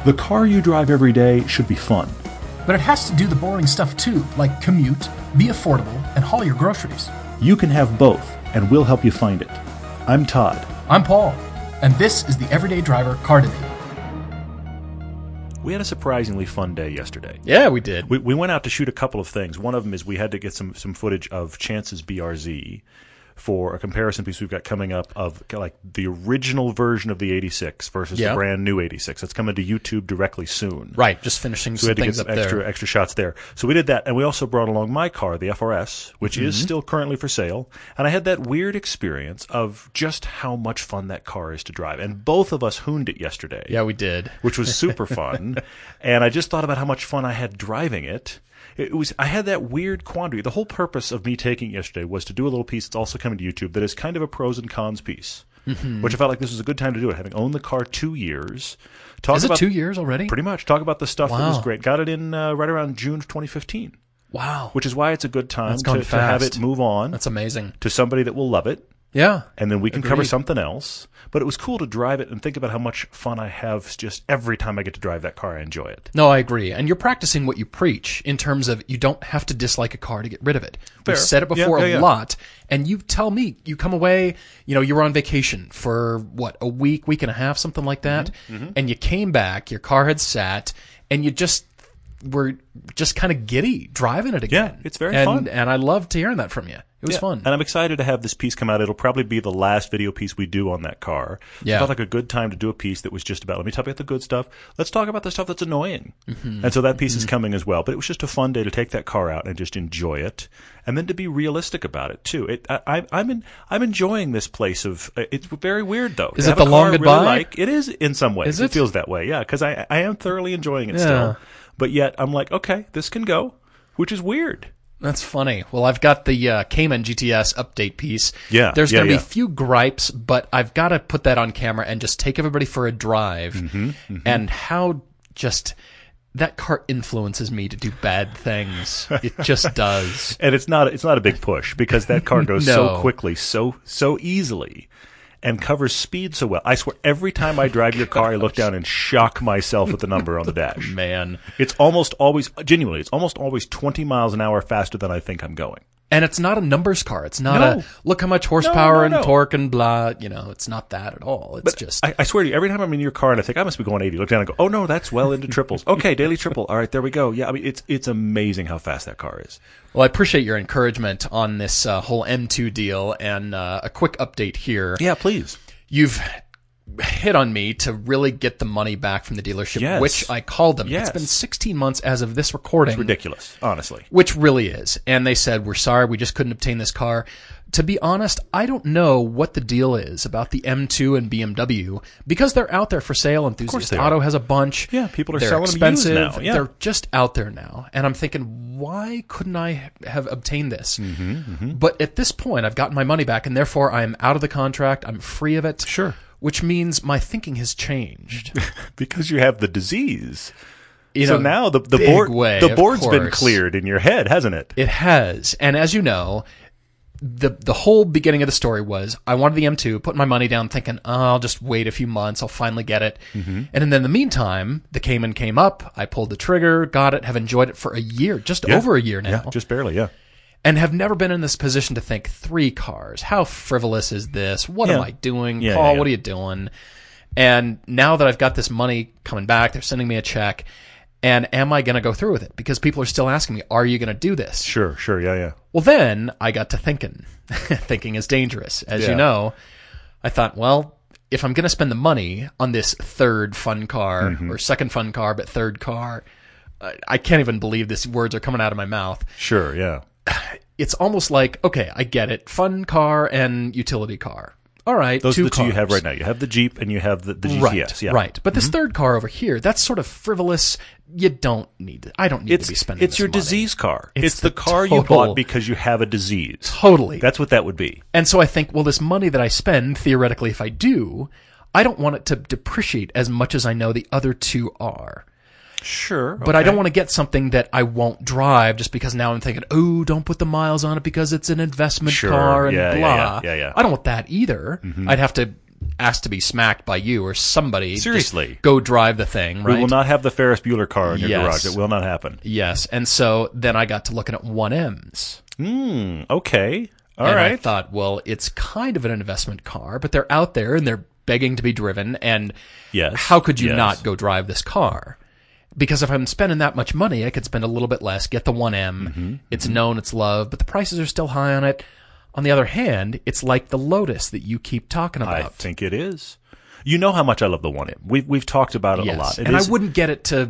The car you drive every day should be fun. But it has to do the boring stuff too, like commute, be affordable, and haul your groceries. You can have both, and we'll help you find it. I'm Todd. I'm Paul, and this is the Everyday Driver Car Debate. We had a surprisingly fun day yesterday. Yeah, we did. We went out to shoot a couple of things. One of them is we had to get some footage of Chance's BRZ for a comparison piece we've got coming up of like the original version of the 86 versus the brand new 86. That's coming to YouTube directly soon. Right, just finishing some things up there. So we had to get some extra shots there. So we did that, and we also brought along my car, the FRS, which is still currently for sale. And I had that weird experience of just how much fun that car is to drive. And both of us hooned it yesterday. Yeah, we did. Which was super fun. And I just thought about how much fun I had driving it. I had that weird quandary. The whole purpose of me taking it yesterday was to do a little piece that's also coming to YouTube that is kind of a pros and cons piece, which I felt like this was a good time to do it, having owned the car 2 years. Is it 2 years already? Pretty much. Talk about the stuff that was great. Got it in right around June of 2015. Wow. Which is why it's a good time to have it move on. That's amazing. To somebody that will love it. Yeah. And then we can cover something else. But it was cool to drive it and think about how much fun I have just every time I get to drive that car. I enjoy it. No, I agree. And you're practicing what you preach in terms of you don't have to dislike a car to get rid of it. We've said it before a lot. And you tell me, you come away, you were on vacation for, a week and a half, something like that. And you came back, your car had sat, and you were just kind of giddy driving it again. Yeah, it's very fun. And I loved hearing that from you. It was fun. And I'm excited to have this piece come out. It'll probably be the last video piece we do on that car. So it felt like a good time to do a piece that was just about, let me talk about the good stuff. Let's talk about the stuff that's annoying. And so that piece is coming as well. But it was just a fun day to take that car out and just enjoy it. And then to be realistic about it, too. I'm enjoying this place of, it's very weird, though. Is it the long goodbye? It is in some ways. Is it? It feels that way, yeah. Because I am thoroughly enjoying it still. But yet, I'm like, okay, this can go, which is weird. That's funny. Well, I've got the Cayman GTS update piece. Yeah. There's going to be a few gripes, but I've got to put that on camera and just take everybody for a drive. And how just that car influences me to do bad things. It just does. And it's not a big push because that car goes so quickly, so easily. And covers speed so well. I swear, every time I drive your car, I look down and shock myself with the number on the dash. Man. It's almost always 20 miles an hour faster than I think I'm going. And it's not a numbers car. It's not a, look how much horsepower and torque and blah. It's not that at all. It's just... I swear to you, every time I'm in your car and I think I must be going 80, look down and go, oh no, that's well into triples. Okay, daily triple. All right, there we go. Yeah, I mean, it's amazing how fast that car is. Well, I appreciate your encouragement on this whole M2 deal, and a quick update here. Yeah, please. You've hit on me to really get the money back from the dealership, which I called them. It's been 16 months as of this recording. It's ridiculous, honestly. Which really is. And they said, we're sorry, we just couldn't obtain this car. To be honest, I don't know what the deal is about the M2 and BMW because they're out there for sale. Enthusiast Auto has a bunch. Yeah, people are they're selling expensive. them used now. Yeah. They're just out there now. And I'm thinking, why couldn't I have obtained this? But at this point, I've gotten my money back, and therefore I'm out of the contract. I'm free of it. Sure. Which means my thinking has changed. Because you have the disease. So now the board's been cleared in your head, hasn't it? It has. And as you know, the whole beginning of the story was I wanted the M2, put my money down thinking, I'll just wait a few months, I'll finally get it. And then in the meantime, the Cayman came up, I pulled the trigger, got it, have enjoyed it for a year, just over a year now. Yeah, just barely, yeah. And have never been in this position to think, 3 cars, how frivolous is this? What am I doing? Paul, what are you doing? And now that I've got this money coming back, they're sending me a check, and am I going to go through with it? Because people are still asking me, are you going to do this? Sure, yeah. Well, then I got to thinking. Thinking is dangerous. As you know, I thought, well, if I'm going to spend the money on this third fun car, or second fun car, but third car, I can't even believe these words are coming out of my mouth. Sure, yeah. It's almost like, okay, I get it. Fun car and utility car. All right, those are the two cars. you have right now. You have the Jeep and you have the GTS. Right. But this third car over here, that's sort of frivolous. You don't need it. I don't need to be spending It's this your money. disease car. It's the car you bought because you have a disease. Totally. That's what that would be. And so I think, well, this money that I spend, theoretically, if I do, I don't want it to depreciate as much as I know the other two are. Sure. But I don't want to get something that I won't drive just because now I'm thinking, oh, don't put the miles on it because it's an investment car and blah. Yeah. I don't want that either. I'd have to ask to be smacked by you or somebody. Seriously. Just go drive the thing, right? We will not have the Ferris Bueller car in your garage. It will not happen. Yes. And so then I got to looking at 1Ms. Okay. All and right. I thought, well, it's kind of an investment car, but they're out there and they're begging to be driven. And how could you not go drive this car? Because if I'm spending that much money, I could spend a little bit less, get the 1M. It's known, it's loved, but the prices are still high on it. On the other hand, it's like the Lotus that you keep talking about. I think it is. You know how much I love the 1M. We've talked about it a lot. I wouldn't get it to,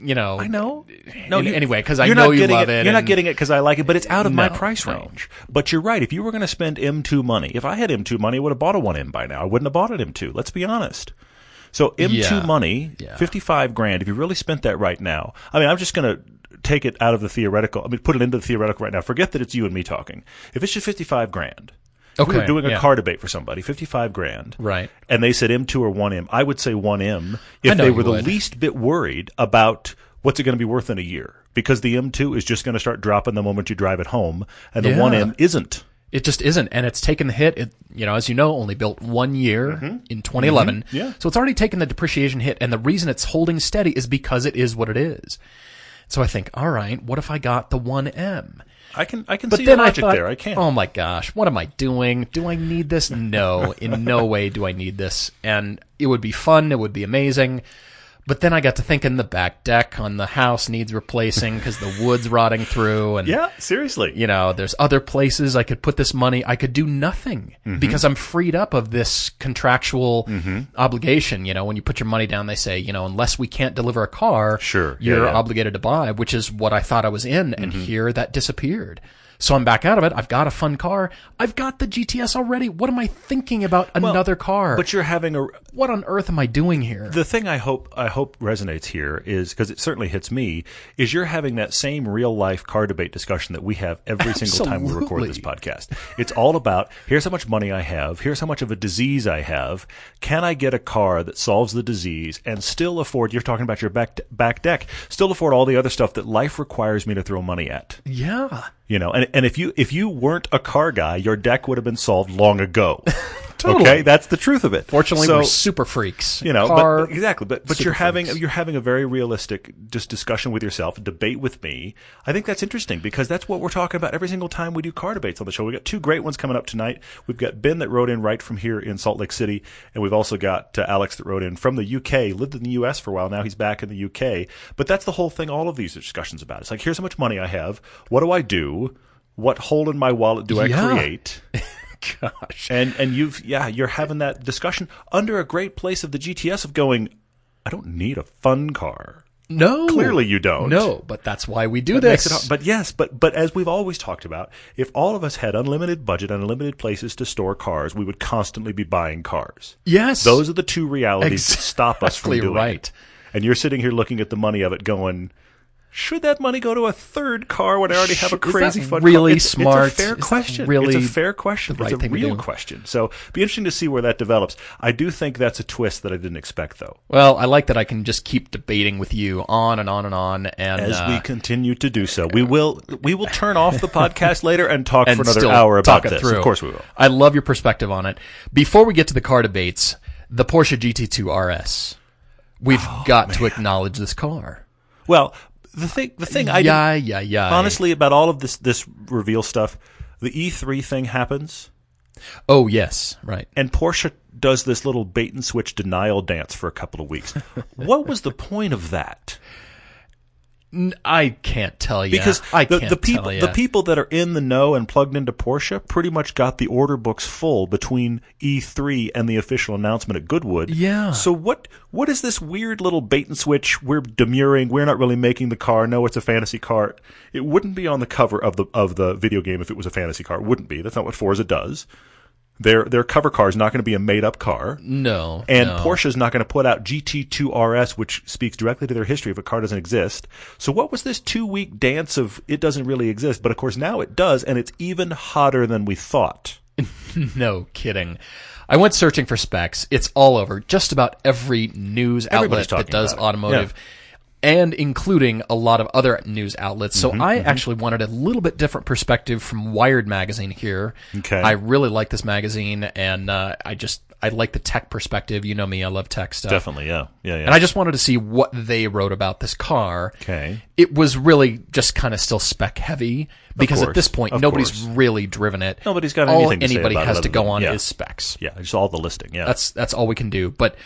I know. No, anyway, because I know you love it. You're not getting it because I like it, but it's out of my price range. But you're right. If you were going to spend M2 money, if I had M2 money, I would have bought a 1M by now. I wouldn't have bought an M2. Let's be honest. So M2 money, $55,000. If you really spent that right now, I mean, I'm just going to take it out of the theoretical. I mean, put it into the theoretical right now. Forget that it's you and me talking. If it's just $55,000, if we were doing a car debate for somebody, $55,000, right? And they said M2 or 1M, I would say 1M if they were the least bit worried about what's it going to be worth in a year, because the M2 is just going to start dropping the moment you drive it home, and the 1M isn't. It just isn't, and it's taken the hit. It, as you know, only built 1 year in 2011, so it's already taken the depreciation hit. And the reason it's holding steady is because it is what it is. So I think, all right, what if I got the 1M? I can see your logic there. I can't. Oh my gosh, what am I doing? Do I need this? No, in no way do I need this. And it would be fun. It would be amazing. But then I got to thinking the back deck on the house needs replacing because the wood's rotting through. And seriously. There's other places I could put this money. I could do nothing because I'm freed up of this contractual obligation. When you put your money down, they say, unless we can't deliver a car, you're obligated to buy, which is what I thought I was in. And here that disappeared. So I'm back out of it. I've got a fun car. I've got the GTS already. What am I thinking about another car? But you're having what on earth am I doing here? The thing I hope resonates here is, because it certainly hits me, is you're having that same real life car debate discussion that we have every single time we record this podcast. It's all about, here's how much money I have. Here's how much of a disease I have. Can I get a car that solves the disease and still afford, you're talking about your back deck, still afford all the other stuff that life requires me to throw money at? Yeah. And if you weren't a car guy, your deck would have been solved long ago. Totally. Okay, that's the truth of it. Fortunately, we're super freaks. But exactly. But you're having a very realistic discussion with yourself, a debate with me. I think that's interesting because that's what we're talking about every single time we do car debates on the show. We've got two great ones coming up tonight. We've got Ben that wrote in right from here in Salt Lake City, and we've also got Alex that wrote in from the UK, lived in the US for a while. Now he's back in the UK. But that's the whole thing all of these are discussions about. It's like, here's how much money I have. What do I do? What hole in my wallet do I create? Gosh. And you're having that discussion under a great place of the GTS of going, I don't need a fun car. No. Clearly you don't. No, but that's why we do this. But yes, but as we've always talked about, if all of us had unlimited budget and unlimited places to store cars, we would constantly be buying cars. Yes. Those are the two realities that stop us from doing it. And you're sitting here looking at the money of it going, should that money go to a third car when I already have a crazy fun car? Really smart. It's a fair question. Really it's a fair question. It's a real question. So be interesting to see where that develops. I do think that's a twist that I didn't expect, though. Well, I like that I can just keep debating with you on and on and on. And as we continue to do so, we will turn off the podcast later and talk for another hour about this. Through. Of course we will. I love your perspective on it. Before we get to the car debates, the Porsche GT2 RS. We've got to acknowledge this car. Well, the thing honestly about all of this reveal stuff, the E3 thing happens. Oh yes, right. And Porsche does this little bait and switch denial dance for a couple of weeks. What was the point of that? I can't tell you. Because the people that are in the know and plugged into Porsche pretty much got the order books full between E3 and the official announcement at Goodwood. Yeah. So what is this weird little bait and switch? We're demurring. We're not really making the car. No, it's a fantasy car. It wouldn't be on the cover of the video game if it was a fantasy car. It wouldn't be. That's not what Forza does. Their cover car is not going to be a made-up car. No. And Porsche is not going to put out GT2 RS, which speaks directly to their history if a car doesn't exist. So what was this 2-week dance of it doesn't really exist? But, of course, now it does, and it's even hotter than we thought. No kidding. I went searching for specs. It's all over. Just about every news outlet that does automotive. Yeah. And including a lot of other news outlets. So I actually wanted a little bit different perspective from Wired magazine here. Okay. I really like this magazine, and I I like the tech perspective. You know me, I love tech stuff. Definitely, yeah. And I just wanted to see what they wrote about this car. Okay. It was really just kind of still spec heavy because at this point nobody's really driven it. Nobody's got anything to say anybody about has it to go than- on yeah. is specs. Yeah, just all the listing. Yeah, That's all we can do. But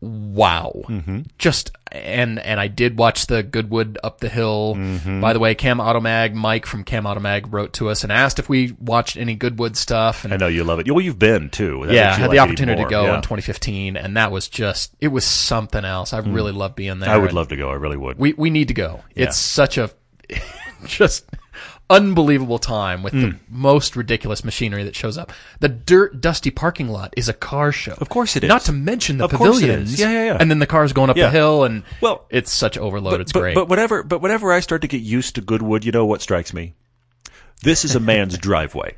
wow, just and I did watch the Goodwood Up the Hill. By the way, Cam Automag, Mike from Cam Automag wrote to us and asked if we watched any Goodwood stuff. And I know you love it. Well, you've been too. That yeah, makes you had like the it opportunity to even go more. in 2015, and that was it was something else. I really loved being there. I would and love to go. I really would. We need to go. Yeah. It's such a just unbelievable time with the most ridiculous machinery that shows up. The dirt, dusty parking lot is a car show. Of course it is. Not to mention the Of course it pavilions. is. Yeah. And then the cars going up Yeah. the hill, and Well, it's such overload. It's great. But whenever I start to get used to Goodwood, you know what strikes me? This is a man's driveway.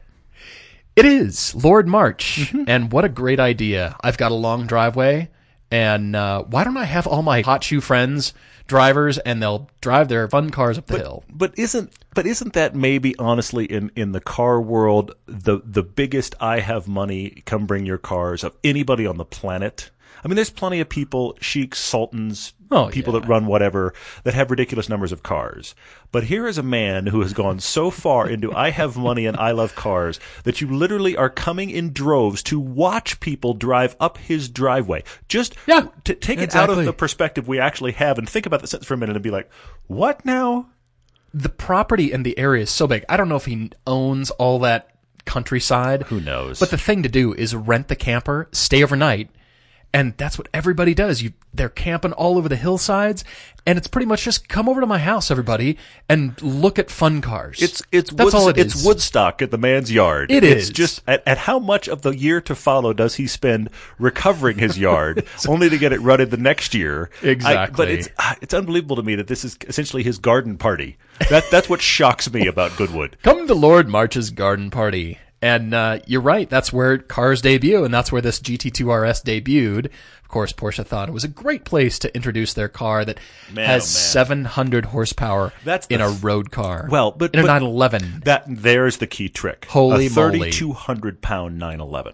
It is Lord March, and what a great idea! I've got a long driveway, and why don't I have all my hot shoe friends drivers, and they'll drive their fun cars up the hill? But isn't that maybe honestly in the car world the biggest I have money, come bring your cars of anybody on the planet? I mean, there's plenty of people, sheiks, sultans, people that run whatever, that have ridiculous numbers of cars. But here is a man who has gone so far into I have money and I love cars that you literally are coming in droves to watch people drive up his driveway. Just to take it out of the perspective we actually have and think about the sentence for a minute and be like, what now? The property and the area is so big. I don't know if he owns all that countryside. Who knows? But the thing to do is rent the camper, stay overnight, and that's what everybody does. They're camping all over the hillsides, and it's pretty much just come over to my house, everybody, and look at fun cars. That's all it is. It's Woodstock at the man's yard. It's just at how much of the year to follow does he spend recovering his yard, only to get it rutted the next year? Exactly. But it's unbelievable to me that this is essentially his garden party. That's what shocks me about Goodwood. Come to Lord March's garden party. And you're right, that's where cars debut, and that's where this GT2 RS debuted. Of course, Porsche thought it was a great place to introduce their car that has 700 horsepower in a road car. Well, but in a 911. There's the key trick. Holy a 3,200-pound 911.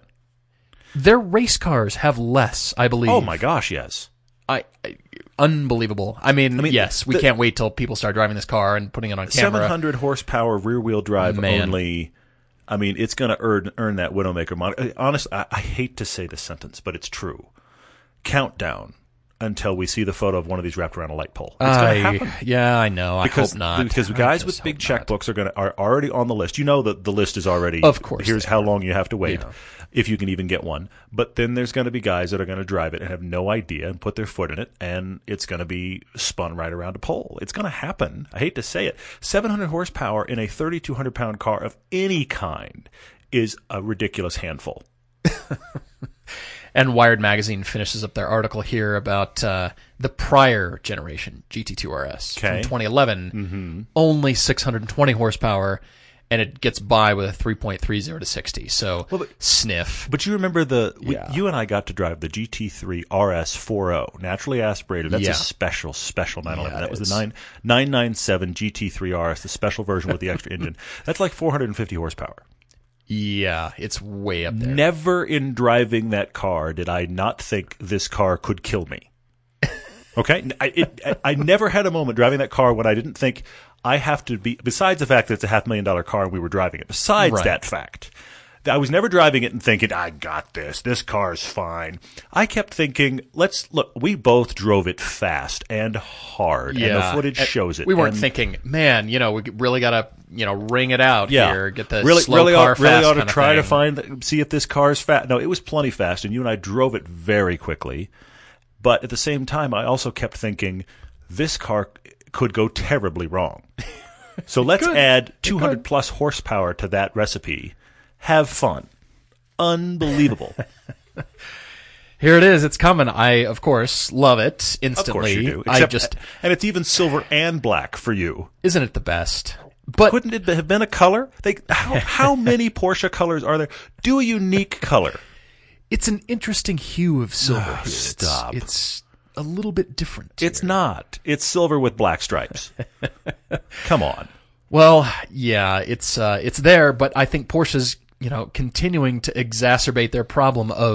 Their race cars have less, I believe. Oh my gosh, yes. Unbelievable. I mean, yes, we can't wait till people start driving this car and putting it on camera. 700 horsepower rear-wheel drive only. I mean, it's going to earn that Widowmaker moniker. Honestly, I hate to say this sentence, but it's true. Countdown until we see the photo of one of these wrapped around a light pole. It's going to happen. Yeah, I know. I hope not. Because guys with big checkbooks are already on the list. You know that the list is already. Of course. Here's how long you have to wait. If you can even get one. But then there's going to be guys that are going to drive it and have no idea and put their foot in it, and it's going to be spun right around a pole. It's going to happen. I hate to say it. 700 horsepower in a 3,200-pound car of any kind is a ridiculous handful. And Wired Magazine finishes up their article here about the prior generation GT2 RS from 2011, only 620 horsepower, and it gets by with a 3.30 to 60. So sniff. But you remember you and I got to drive the GT3 RS 4.0, naturally aspirated. That's a special 911. That was the 997 GT3 RS, the special version with the extra engine. That's like 450 horsepower. Yeah, it's way up there. Never in driving that car did I not think this car could kill me. Okay? I never had a moment driving that car when I didn't think I have to be, besides the fact that it's a $500,000 car and we were driving it, besides that fact, I was never driving it and thinking, I got this car's fine. I kept thinking, we both drove it fast and hard, and the footage shows it. We weren't thinking, man, we really got to, ring it out here, get the really car fast. Really ought to try to see if this car's fast. No, it was plenty fast, and you and I drove it very quickly. But at the same time, I also kept thinking, this car could go terribly wrong. So let's add 200 plus horsepower to that recipe. Have fun. Unbelievable. Here it is. It's coming. I, of course, love it instantly. Of course you do. And it's even silver and black for you. Isn't it the best? But couldn't it have been a color? How many Porsche colors are there? Do a unique color. It's an interesting hue of silver. Stop. It's a little bit different. It's not. It's silver with black stripes. Come on. Well, yeah, it's there, but I think Porsche's, continuing to exacerbate their problem of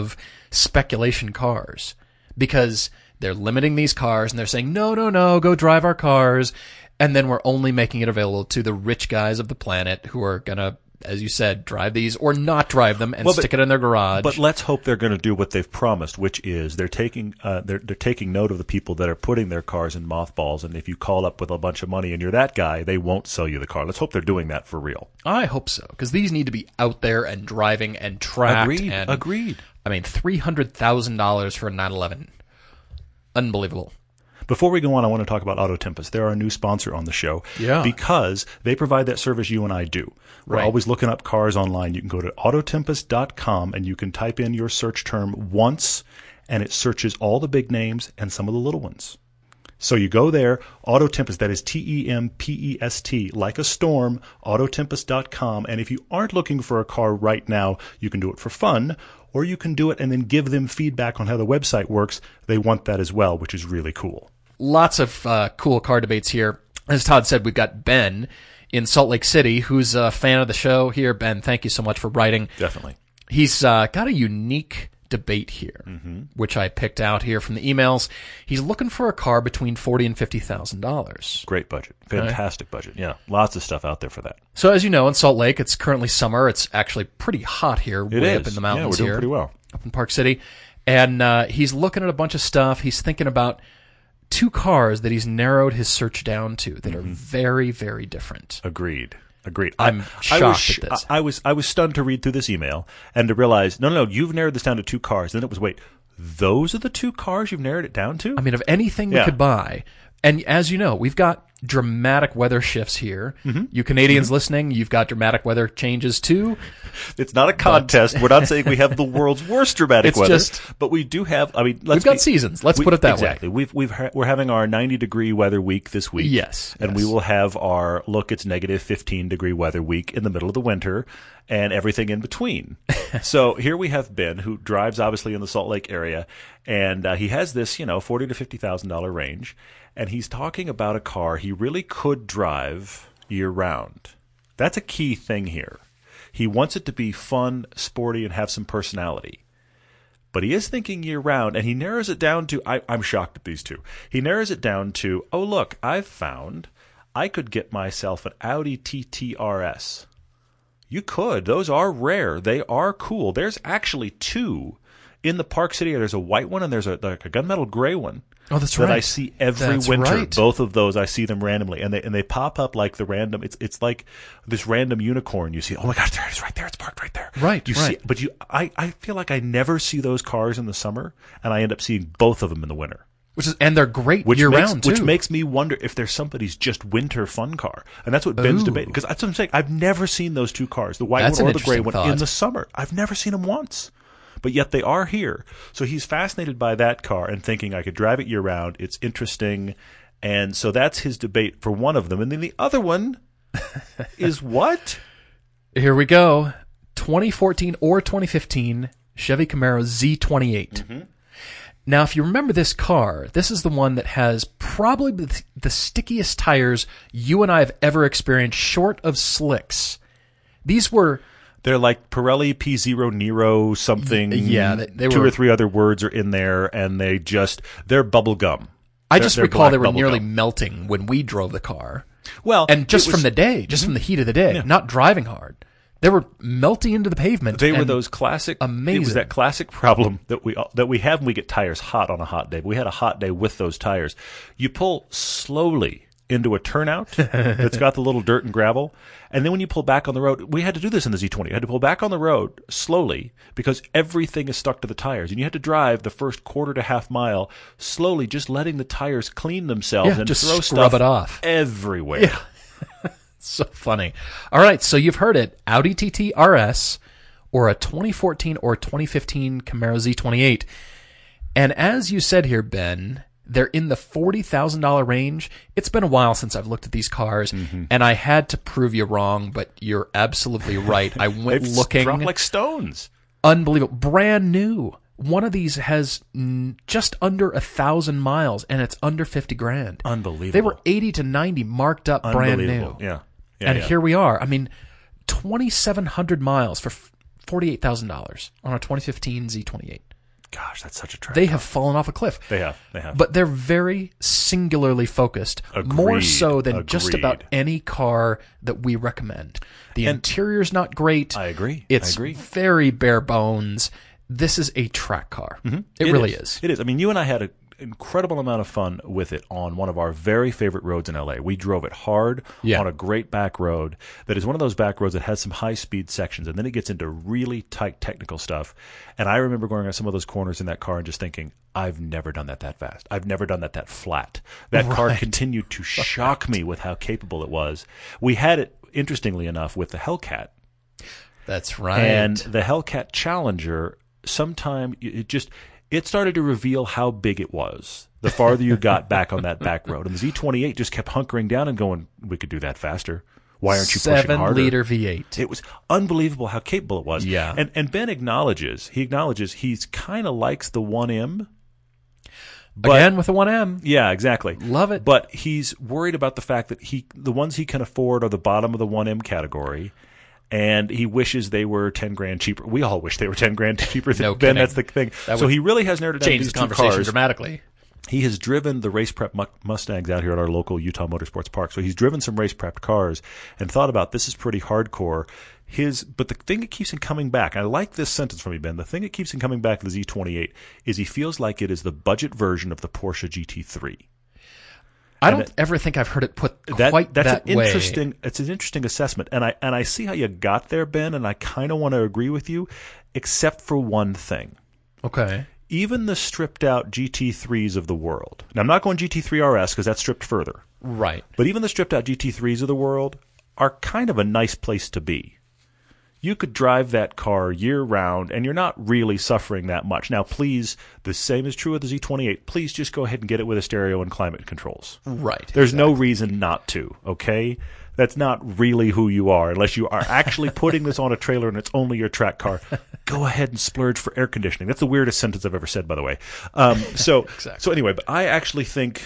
speculation cars because they're limiting these cars and they're saying, no, go drive our cars. And then we're only making it available to the rich guys of the planet who are going to, as you said, drive these or not drive them and stick it in their garage. But let's hope they're going to do what they've promised, which is they're taking note of the people that are putting their cars in mothballs. And if you call up with a bunch of money and you're that guy, they won't sell you the car. Let's hope they're doing that for real. I hope so, because these need to be out there and driving and tracked. Agreed. I mean, $300,000 for a 911. Unbelievable. Before we go on, I want to talk about Auto Tempest. They're our new sponsor on the show because they provide that service you and I do. We're always looking up cars online. You can go to autotempest.com and you can type in your search term once, and it searches all the big names and some of the little ones. So you go there, Auto Tempest, that is Tempest, like a storm, autotempest.com. And if you aren't looking for a car right now, you can do it for fun, or you can do it and then give them feedback on how the website works. They want that as well, which is really cool. Lots of cool car debates here. As Todd said, we've got Ben in Salt Lake City, who's a fan of the show here. Ben, thank you so much for writing. Definitely. He's got a unique debate here, which I picked out here from the emails. He's looking for a car between $40,000 and $50,000. Great budget. Fantastic budget. Yeah, lots of stuff out there for that. So as you know, in Salt Lake, it's currently summer. It's actually pretty hot here, way up in the mountains we're doing here, pretty well. up in Park City. And he's looking at a bunch of stuff. He's thinking about two cars that he's narrowed his search down to that are very, very different. Agreed. I'm shocked at this. I was stunned to read through this email and to realize, no, you've narrowed this down to two cars. Then it was, wait, those are the two cars you've narrowed it down to? I mean, of anything we could buy. And as you know, we've got dramatic weather shifts here. You Canadians listening, you've got dramatic weather changes too. It's not a contest. We're not saying we have the world's worst dramatic weather, but we do have. I mean, we've got seasons. Let's put it that way. Exactly. We're having our 90-degree weather week this week. Yes, and we will have our it's negative 15-degree weather week in the middle of the winter, and everything in between. So here we have Ben, who drives obviously in the Salt Lake area, and he has this $40,000 to $50,000 range. And he's talking about a car he really could drive year-round. That's a key thing here. He wants it to be fun, sporty, and have some personality. But he is thinking year-round, and he narrows it down to, I'm shocked at these two. He narrows it down to, oh, look, I've found I could get myself an Audi TT RS. You could. Those are rare. They are cool. There's actually two in the Park City. There's a white one, and there's a gunmetal gray one. Oh, that's right. That I see every winter. Right. Both of those, I see them randomly, and they pop up like the random. It's like this random unicorn. You see, oh my gosh, there it is, right there. It's parked right there. Right. You see, but I feel like I never see those cars in the summer, and I end up seeing both of them in the winter. And they're great year round too. Which makes me wonder if there's somebody's just winter fun car, and that's what Ben's debating. Because that's what I'm saying. I've never seen those two cars, the white one or the gray one, in the summer. I've never seen them once. But yet they are here. So he's fascinated by that car and thinking I could drive it year-round. It's interesting. And so that's his debate for one of them. And then the other one is what? Here we go. 2014 or 2015 Chevy Camaro Z28. Now, if you remember this car, this is the one that has probably the stickiest tires you and I have ever experienced, short of slicks. They're like Pirelli P0 Nero something. Yeah, they were, 2 or 3 other words are in there, and they're bubble gum. I just recall they were nearly melting when we drove the car. Well, and from the day, from the heat of the day, not driving hard. They were melting into the pavement. They were those classic. Amazing. It was that classic problem that we have when we get tires hot on a hot day. But we had a hot day with those tires. You pull slowly into a turnout that's got the little dirt and gravel. And then when you pull back on the road, we had to do this in the Z20. You had to pull back on the road slowly because everything is stuck to the tires. And you had to drive the first quarter to half mile slowly, just letting the tires clean themselves and just throw scrub stuff it off everywhere. Yeah. So funny. All right, so you've heard it. Audi TT RS or a 2014 or 2015 Camaro Z28. And as you said here, Ben, they're in the $40,000 range. It's been a while since I've looked at these cars, and I had to prove you wrong, but you're absolutely right. I went looking. Dropped like stones. Unbelievable. Brand new. One of these has just under 1,000 miles, and it's under $50,000. Unbelievable. They were 80 to 90 marked up brand new. Yeah. And here we are. I mean, 2,700 miles for $48,000 on a 2015 Z28. gosh, that's such a track. They have fallen off a cliff. They have. But they're very singularly focused, more so than just about any car that we recommend. The interior's not great. I agree. It's very bare bones. This is a track car. Mm-hmm. It really is. It is. I mean, you and I had an incredible amount of fun with it on one of our very favorite roads in LA. We drove it hard on a great back road that is one of those back roads that has some high-speed sections, and then it gets into really tight technical stuff. And I remember going on some of those corners in that car and just thinking, I've never done that fast. I've never done that flat. That car continued to shock me with how capable it was. We had it, interestingly enough, with the Hellcat. That's right. And the Hellcat Challenger, sometime it started to reveal how big it was the farther you got back on that back road. And the Z28 just kept hunkering down and going, we could do that faster. Why aren't you pushing harder? 7-liter V8. It was unbelievable how capable it was. Yeah. And Ben acknowledges he's kind of likes the 1M. Again with the 1M. Yeah, exactly. Love it. But he's worried about the fact that the ones he can afford are the bottom of the 1M category. And he wishes they were $10,000 cheaper. We all wish they were $10,000 cheaper than Ben. That's the thing. So he really has narrowed it down to these two cars dramatically. He has driven the race prep Mustangs out here at our local Utah Motorsports Park. So he's driven some race prepped cars and thought about this is pretty hardcore. But the thing that keeps him coming back, I like this sentence from you, Ben. The thing that keeps him coming back to the Z28 is he feels like it is the budget version of the Porsche GT3. I don't ever think I've heard it put quite that way. It's an interesting assessment, and I see how you got there, Ben, and I kind of want to agree with you, except for one thing. Okay. Even the stripped out GT3s of the world. Now I'm not going GT3 RS because that's stripped further. Right. But even the stripped out GT3s of the world are kind of a nice place to be. You could drive that car year-round, and you're not really suffering that much. Now, please, the same is true with the Z28. Please just go ahead and get it with a stereo and climate controls. Right. There's no reason not to, okay? That's not really who you are, unless you are actually putting this on a trailer and it's only your track car. Go ahead and splurge for air conditioning. That's the weirdest sentence I've ever said, by the way. So anyway, but I actually think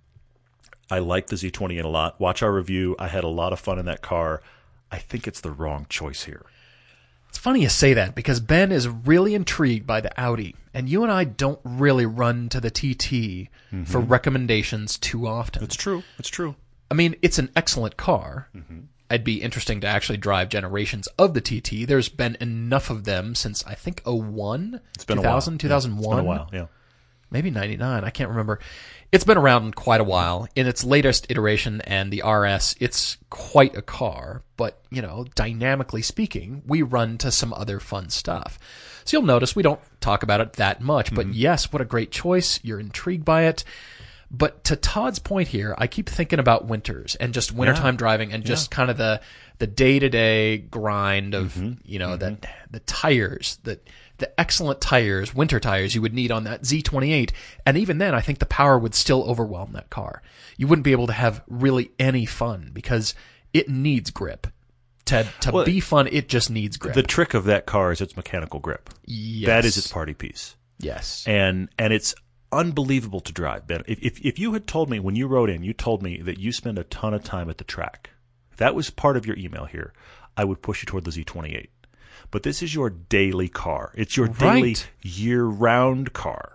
I like the Z28 a lot. Watch our review. I had a lot of fun in that car. I think it's the wrong choice here. It's funny you say that because Ben is really intrigued by the Audi, and you and I don't really run to the TT for recommendations too often. It's true. It's true. I mean, it's an excellent car. Mm-hmm. It'd be interesting to actually drive generations of the TT. There's been enough of them since, I think, 01? It's been 2000, 2001? It's been a while, yeah. Maybe 99. I can't remember. It's been around quite a while. In its latest iteration and the RS, it's quite a car. But, dynamically speaking, we run to some other fun stuff. So you'll notice we don't talk about it that much. But yes, what a great choice. You're intrigued by it. But to Todd's point here, I keep thinking about winters and just wintertime driving and just kind of the day-to-day grind of, the tires, the excellent tires, winter tires you would need on that Z28. And even then, I think the power would still overwhelm that car. You wouldn't be able to have really any fun because it needs grip. To be fun, it just needs grip. The trick of that car is its mechanical grip. Yes. That is its party piece. Yes. And it's unbelievable to drive, Ben. If you had told me when you wrote in, you told me that you spend a ton of time at the track, if that was part of your email here, I would push you toward the Z28. But this is your daily car. It's your daily year-round car.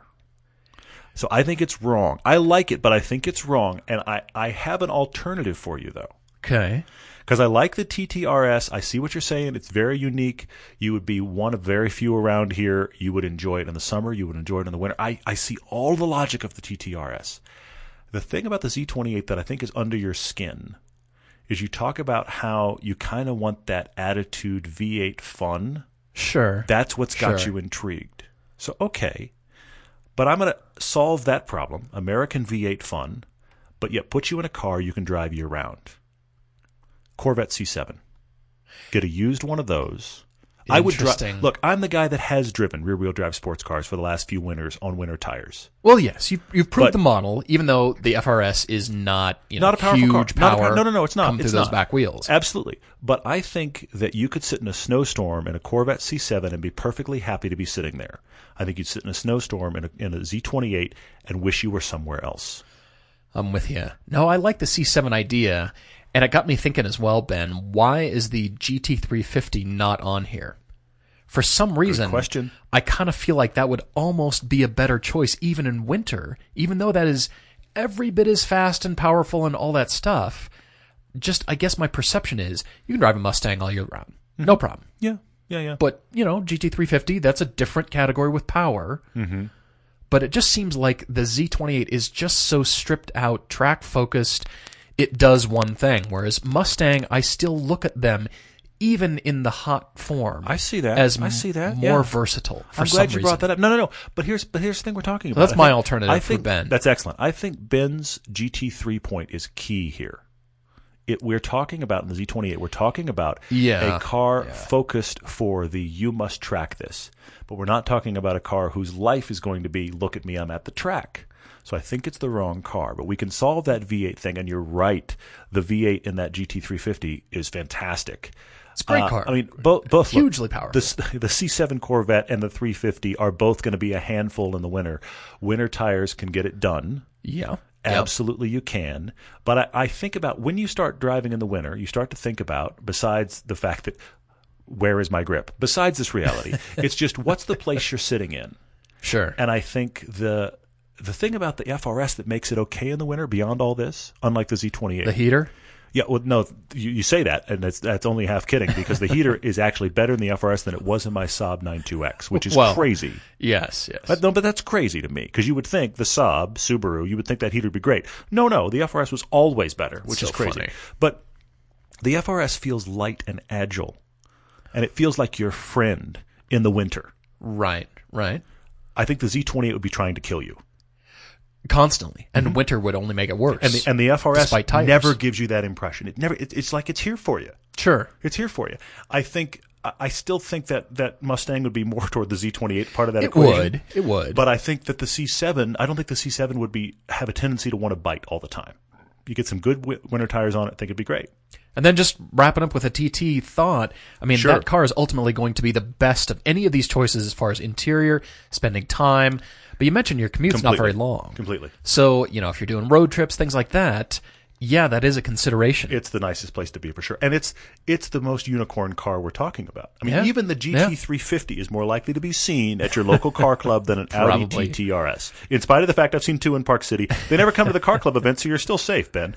So I think it's wrong. I like it, but I think it's wrong. And I have an alternative for you, though. Okay. Because I like the TTRS. I see what you're saying. It's very unique. You would be one of very few around here. You would enjoy it in the summer. You would enjoy it in the winter. I see all the logic of the TTRS. The thing about the Z28 that I think is under your skin is you talk about how you kind of want that attitude V8 fun. Sure. That's what's got you intrigued. So, okay. But I'm going to solve that problem, American V8 fun, but yet put you in a car you can drive year-round. Corvette C7. Get a used one of those. I would drive. Look, I'm the guy that has driven rear-wheel drive sports cars for the last few winters on winter tires. Well, yes, you've proved the model, even though the FRS is not not a powerful huge car. Power. No, it's not. Come through those back wheels. Absolutely, but I think that you could sit in a snowstorm in a Corvette C7 and be perfectly happy to be sitting there. I think you'd sit in a snowstorm in a Z28 and wish you were somewhere else. I'm with you. No, I like the C7 idea. And it got me thinking as well, Ben, why is the GT350 not on here? For some reason, question. I kind of feel like that would almost be a better choice even in winter, even though that is every bit as fast and powerful and all that stuff. Just, I guess my perception is you can drive a Mustang all year round. Mm-hmm. No problem. Yeah. But, GT350, that's a different category with power. Mm-hmm. But it just seems like the Z28 is just so stripped out, track focused. It does one thing. Whereas Mustang, I still look at them even in the hot form. I see that. As more versatile. I'm glad you brought that up. No. But here's the thing we're talking about. That's my alternative for Ben. That's excellent. I think Ben's GT3 point is key here. We're talking about, in the Z28, we're talking about a car focused for the you must track this. But we're not talking about a car whose life is going to be, look at me, I'm at the track. So I think it's the wrong car. But we can solve that V8 thing, and you're right. The V8 in that GT350 is fantastic. It's a great car. I mean, both hugely powerful. The C7 Corvette and the 350 are both going to be a handful in the winter. Winter tires can get it done. Yeah. Absolutely, you can. But I think about when you start driving in the winter, you start to think about, besides the fact that where is my grip? Besides this reality, it's just what's the place you're sitting in. Sure. And I think the thing about the FRS that makes it okay in the winter, beyond all this, unlike the Z28, the heater. Yeah, well, no, you say that, and that's only half kidding, because the heater is actually better in the FRS than it was in my Saab 92X, which is crazy. Yes. But that's crazy to me, because you would think the Saab, Subaru, you would think that heater would be great. No, the FRS was always better, which is crazy. Funny. But the FRS feels light and agile, and it feels like your friend in the winter. Right. I think the Z28 would be trying to kill you. Constantly, and winter would only make it worse. And the FRS never gives you that impression. It's like it's here for you. Sure, it's here for you. I still think that Mustang would be more toward the Z28 part of that equation. It would. But I think that the C7, I don't think the C7 would have a tendency to want to bite all the time. You get some good winter tires on it, I think it'd be great. And then just wrapping up with a TT thought, I mean, that car is ultimately going to be the best of any of these choices as far as interior, spending time. But you mentioned your commute's not very long. Completely. So, if you're doing road trips, things like that, that is a consideration. It's the nicest place to be for sure. And it's the most unicorn car we're talking about. I mean, even the GT350 is more likely to be seen at your local car club than an Audi TT RS. In spite of the fact I've seen two in Park City, they never come to the car club event, so you're still safe, Ben.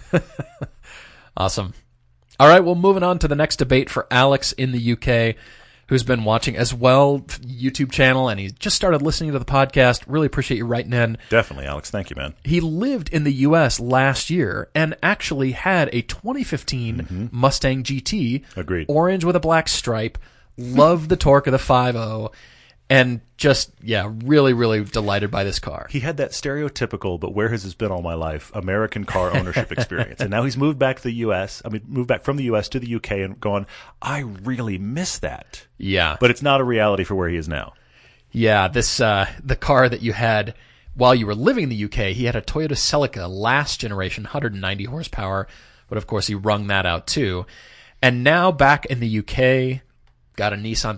Awesome. All right, well, moving on to the next debate for Alex in the UK, who's been watching as well, YouTube channel, and he just started listening to the podcast. Really appreciate you writing in. Definitely, Alex. Thank you, man. He lived in the U.S. last year and actually had a 2015 Mustang GT. Agreed. Orange with a black stripe. Loved the torque of the 5.0. And just, really, really delighted by this car. He had that stereotypical, but where has this been all my life, American car ownership experience. And now he's moved back to the U.S., moved back from the U.S. to the U.K. and gone, I really miss that. Yeah. But it's not a reality for where he is now. Yeah, the car that you had while you were living in the UK, he had a Toyota Celica last generation, 190 horsepower. But of course, he wrung that out too. And now back in the UK, got a Nissan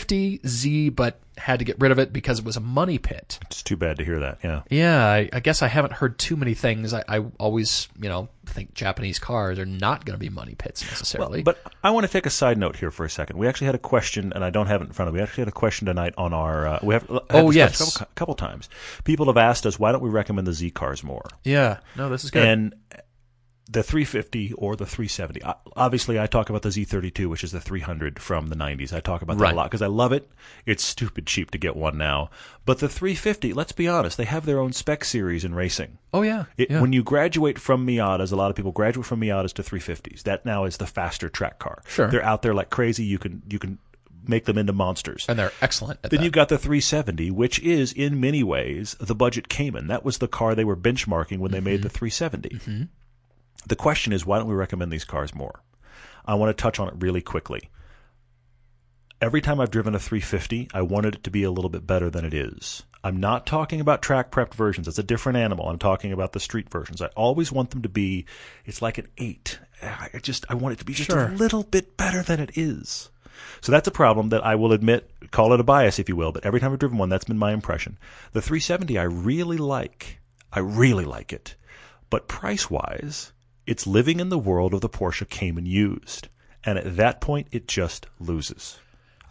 350Z, but had to get rid of it because it was a money pit. It's too bad to hear that, yeah. Yeah, I guess I haven't heard too many things. I always, think Japanese cars are not going to be money pits necessarily. Well, but I want to take a side note here for a second. We actually had a question, and I don't have it in front of me. We actually had a question tonight on our... we have yes. A couple times. People have asked us, why don't we recommend the Z cars more? Yeah, no, this is good. And the 350 or the 370. Obviously, I talk about the Z32, which is the 300 from the 90s. I talk about that a lot because I love it. It's stupid cheap to get one now. But the 350, let's be honest, they have their own spec series in racing. Oh, yeah. When you graduate from Miatas, a lot of people graduate from Miatas to 350s. That now is the faster track car. Sure. They're out there like crazy. You can make them into monsters. And they're excellent at Then you've got the 370, which is, in many ways, the budget Cayman. That was the car they were benchmarking when they made the 370. Mm-hmm. The question is, why don't we recommend these cars more? I want to touch on it really quickly. Every time I've driven a 350, I wanted it to be a little bit better than it is. I'm not talking about track-prepped versions. It's a different animal. I'm talking about the street versions. I always want them to be, it's like an 8. I want it to be just a little bit better than it is. So that's a problem that I will admit, call it a bias if you will, but every time I've driven one, that's been my impression. The 370 I really like. I really like it. But price-wise, it's living in the world of the Porsche Cayman used. And at that point, it just loses.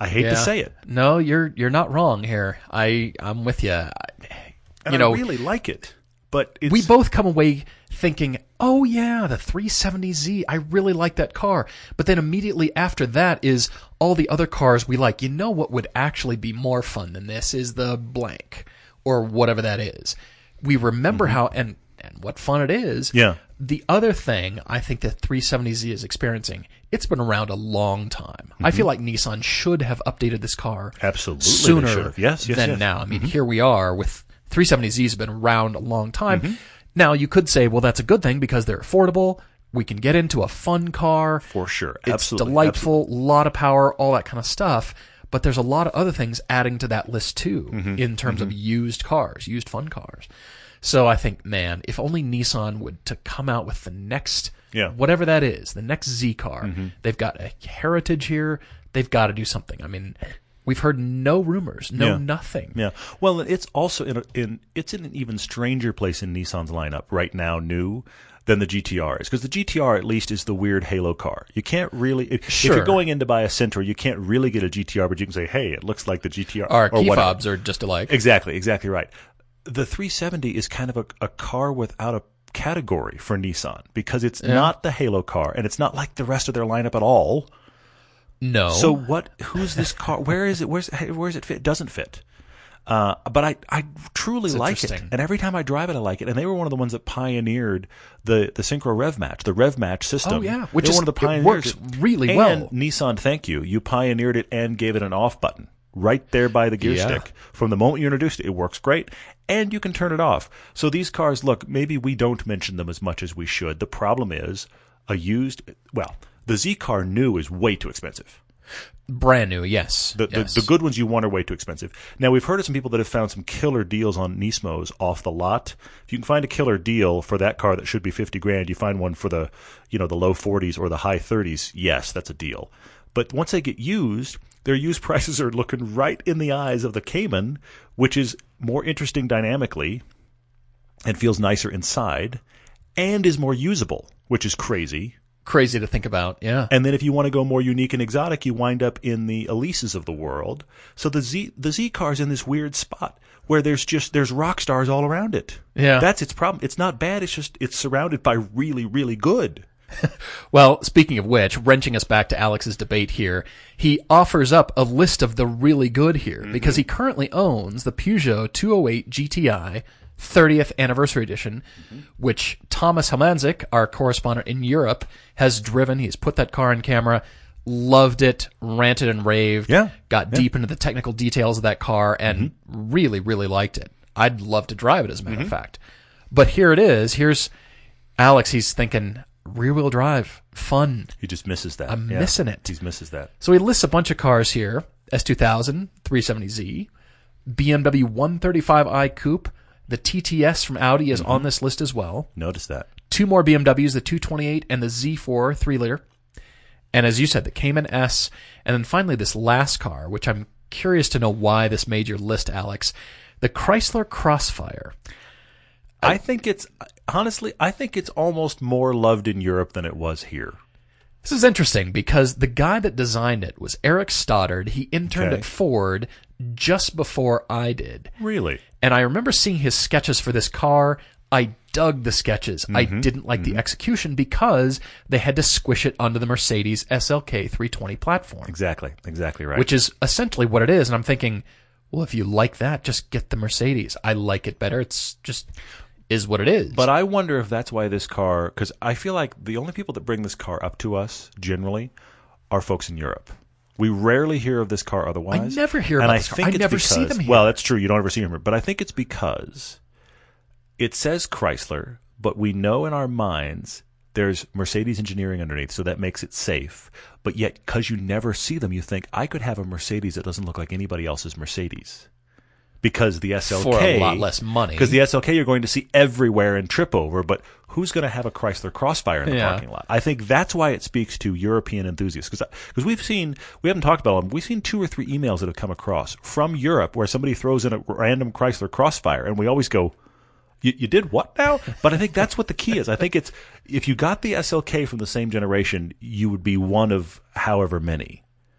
I hate to say it. No, you're not wrong here. I'm with you. And I really like it. But we both come away thinking, oh yeah, the 370Z, I really like that car. But then immediately after that is all the other cars we like. You know what would actually be more fun than this is the blank or whatever that is. We remember how, and what fun it is. Yeah. The other thing I think that 370Z is experiencing, it's been around a long time. I feel like Nissan should have updated this car absolutely sooner than now. I mean, here we are with 370Zs have been around a long time. Now, you could say, well, that's a good thing because they're affordable. We can get into a fun car. For sure. It's delightful, a lot of power, all that kind of stuff. But there's a lot of other things adding to that list, too, in terms of used cars, used fun cars. So I think, man, if only Nissan would to come out with the next, whatever that is, the next Z car. They've got a heritage here. They've got to do something. I mean, we've heard no rumors, nothing. Yeah. Well, it's also it's in an even stranger place in Nissan's lineup right now, new, than the GTR is. Because the GTR, at least, is the weird halo car. You can't really, if you're going in to buy a Sentra, you can't really get a GTR, but you can say, hey, it looks like the GTR. Our key fobs are just alike. Exactly right. The 370 is kind of a car without a category for Nissan because it's not the halo car, and it's not like the rest of their lineup at all. No. So who's this car? Where is it? Where's it fit? It doesn't fit. But I truly like it. And every time I drive it, I like it. And they were one of the ones that pioneered the Synchro Rev Match, the Rev Match system. Oh, yeah. Which is one of the pioneers. It works really well. And Nissan, thank you. You pioneered it and gave it an off button right there by the gear stick. From the moment you introduced it, it works great. And you can turn it off. So these cars, look, maybe we don't mention them as much as we should. The problem is the Z car new is way too expensive. Brand new, yes. The good ones you want are way too expensive. Now, we've heard of some people that have found some killer deals on Nismos off the lot. If you can find a killer deal for that car that should be $50,000, you find one for the low 40s or the high 30s, yes, that's a deal. But once they get used, their used prices are looking right in the eyes of the Cayman, which is more interesting dynamically and feels nicer inside and is more usable, which is crazy. Crazy to think about, yeah. And then if you want to go more unique and exotic, you wind up in the Elises of the world. So the Z car's in this weird spot where there's rock stars all around it. Yeah. That's its problem. It's not bad, it's surrounded by really, really good. Well, speaking of which, wrenching us back to Alex's debate here, he offers up a list of the really good here because he currently owns the Peugeot 208 GTI 30th Anniversary Edition, which Thomas Helmanzik, our correspondent in Europe, has driven. He's put that car on camera, loved it, ranted and raved, got deep into the technical details of that car, and really, really liked it. I'd love to drive it, as a matter of fact. But here it is. Here's Alex. He's thinking, rear-wheel drive, fun. He just misses that. I'm missing it. He misses that. So he lists a bunch of cars here. S2000, 370Z, BMW 135i Coupe. The TTS from Audi is on this list as well. Notice that. Two more BMWs, the 228 and the Z4 3-liter. And as you said, the Cayman S. And then finally this last car, which I'm curious to know why this made your list, Alex. The Chrysler Crossfire. I think it's almost more loved in Europe than it was here. This is interesting because the guy that designed it was Eric Stoddard. He interned at Ford just before I did. Really? And I remember seeing his sketches for this car. I dug the sketches. I didn't like the execution because they had to squish it onto the Mercedes SLK 320 platform. Exactly right. Which is essentially what it is. And I'm thinking, well, if you like that, just get the Mercedes. I like it better. It's just is what it is. But I wonder if that's why this car, because I feel like the only people that bring this car up to us generally are folks in Europe. We rarely hear of this car otherwise. I never hear about this car. I never see them here. Well, that's true. You don't ever see them here. But I think it's because it says Chrysler, but we know in our minds there's Mercedes engineering underneath, so that makes it safe. But yet, because you never see them, you think, I could have a Mercedes that doesn't look like anybody else's Mercedes. Because the SLK... For a lot less money. Because the SLK you're going to see everywhere and trip over, but who's going to have a Chrysler Crossfire in the parking lot? I think that's why it speaks to European enthusiasts. Because we haven't talked about them, we've seen 2 or 3 emails that have come across from Europe where somebody throws in a random Chrysler Crossfire, and we always go, you did what now? But I think that's what the key is. I think it's, if you got the SLK from the same generation, you would be one of however many.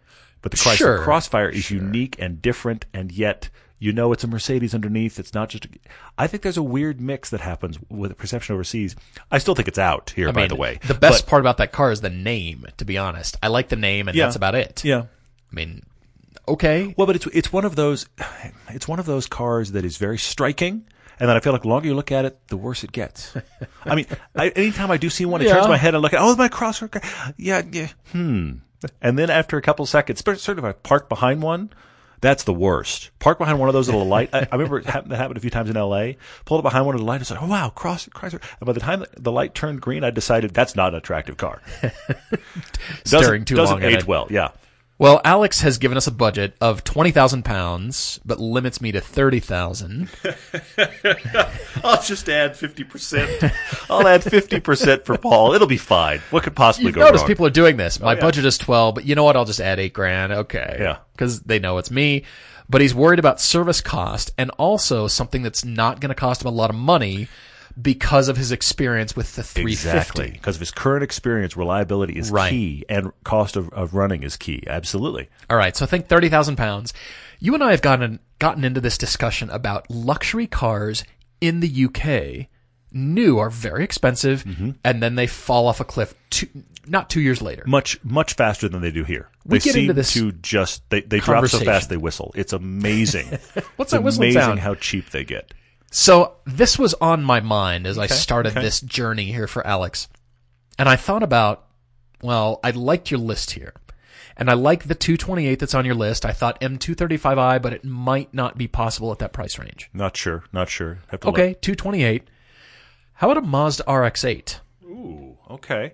But the Chrysler Crossfire is unique and different, and yet it's a Mercedes underneath. It's not just. I think there's a weird mix that happens with the perception overseas. I still think it's out here, by the way. The best part about that car is the name, to be honest. I like the name, and that's about it. Yeah. I mean, okay. Well, but it's one of those cars that is very striking, and then I feel like the longer you look at it, the worse it gets. I mean, anytime I do see one, it turns my head and look at, my Crossfire car. Yeah. And then after a couple seconds, certainly if I park behind one, that's the worst. Park behind one of those little light. I remember that happened a few times in L.A. Pulled up behind one of the lights. I was like, oh, wow, Chrysler. And by the time the light turned green, I decided that's not an attractive car. Staring too long doesn't age well, yeah. Well, Alex has given us a budget of £20,000, but limits me to $30,000. I'll just add 50%. I'll add 50% for Paul. It'll be fine. What could possibly go wrong? Notice people are doing this. My budget is 12, but you know what? I'll just add $8,000. Okay. Yeah. Because they know it's me. But he's worried about service cost and also something that's not going to cost him a lot of money because of his experience with the 350. Exactly. Because of his current experience, reliability is key, and cost of running is key. Absolutely. All right. So I think £30,000. You and I have gotten into this discussion about luxury cars in the UK. New are very expensive, and then they fall off a cliff not 2 years later. Much faster than they do here. We get into this they drop so fast they whistle. It's amazing. What's that whistling sound? It's sound? amazing how cheap they get. So this was on my mind as I started this journey here for Alex. And I thought about, I liked your list here. And I like the 228 that's on your list. I thought M235i, but it might not be possible at that price range. Not sure. Have to look. 228. How about a Mazda RX-8? Ooh, okay.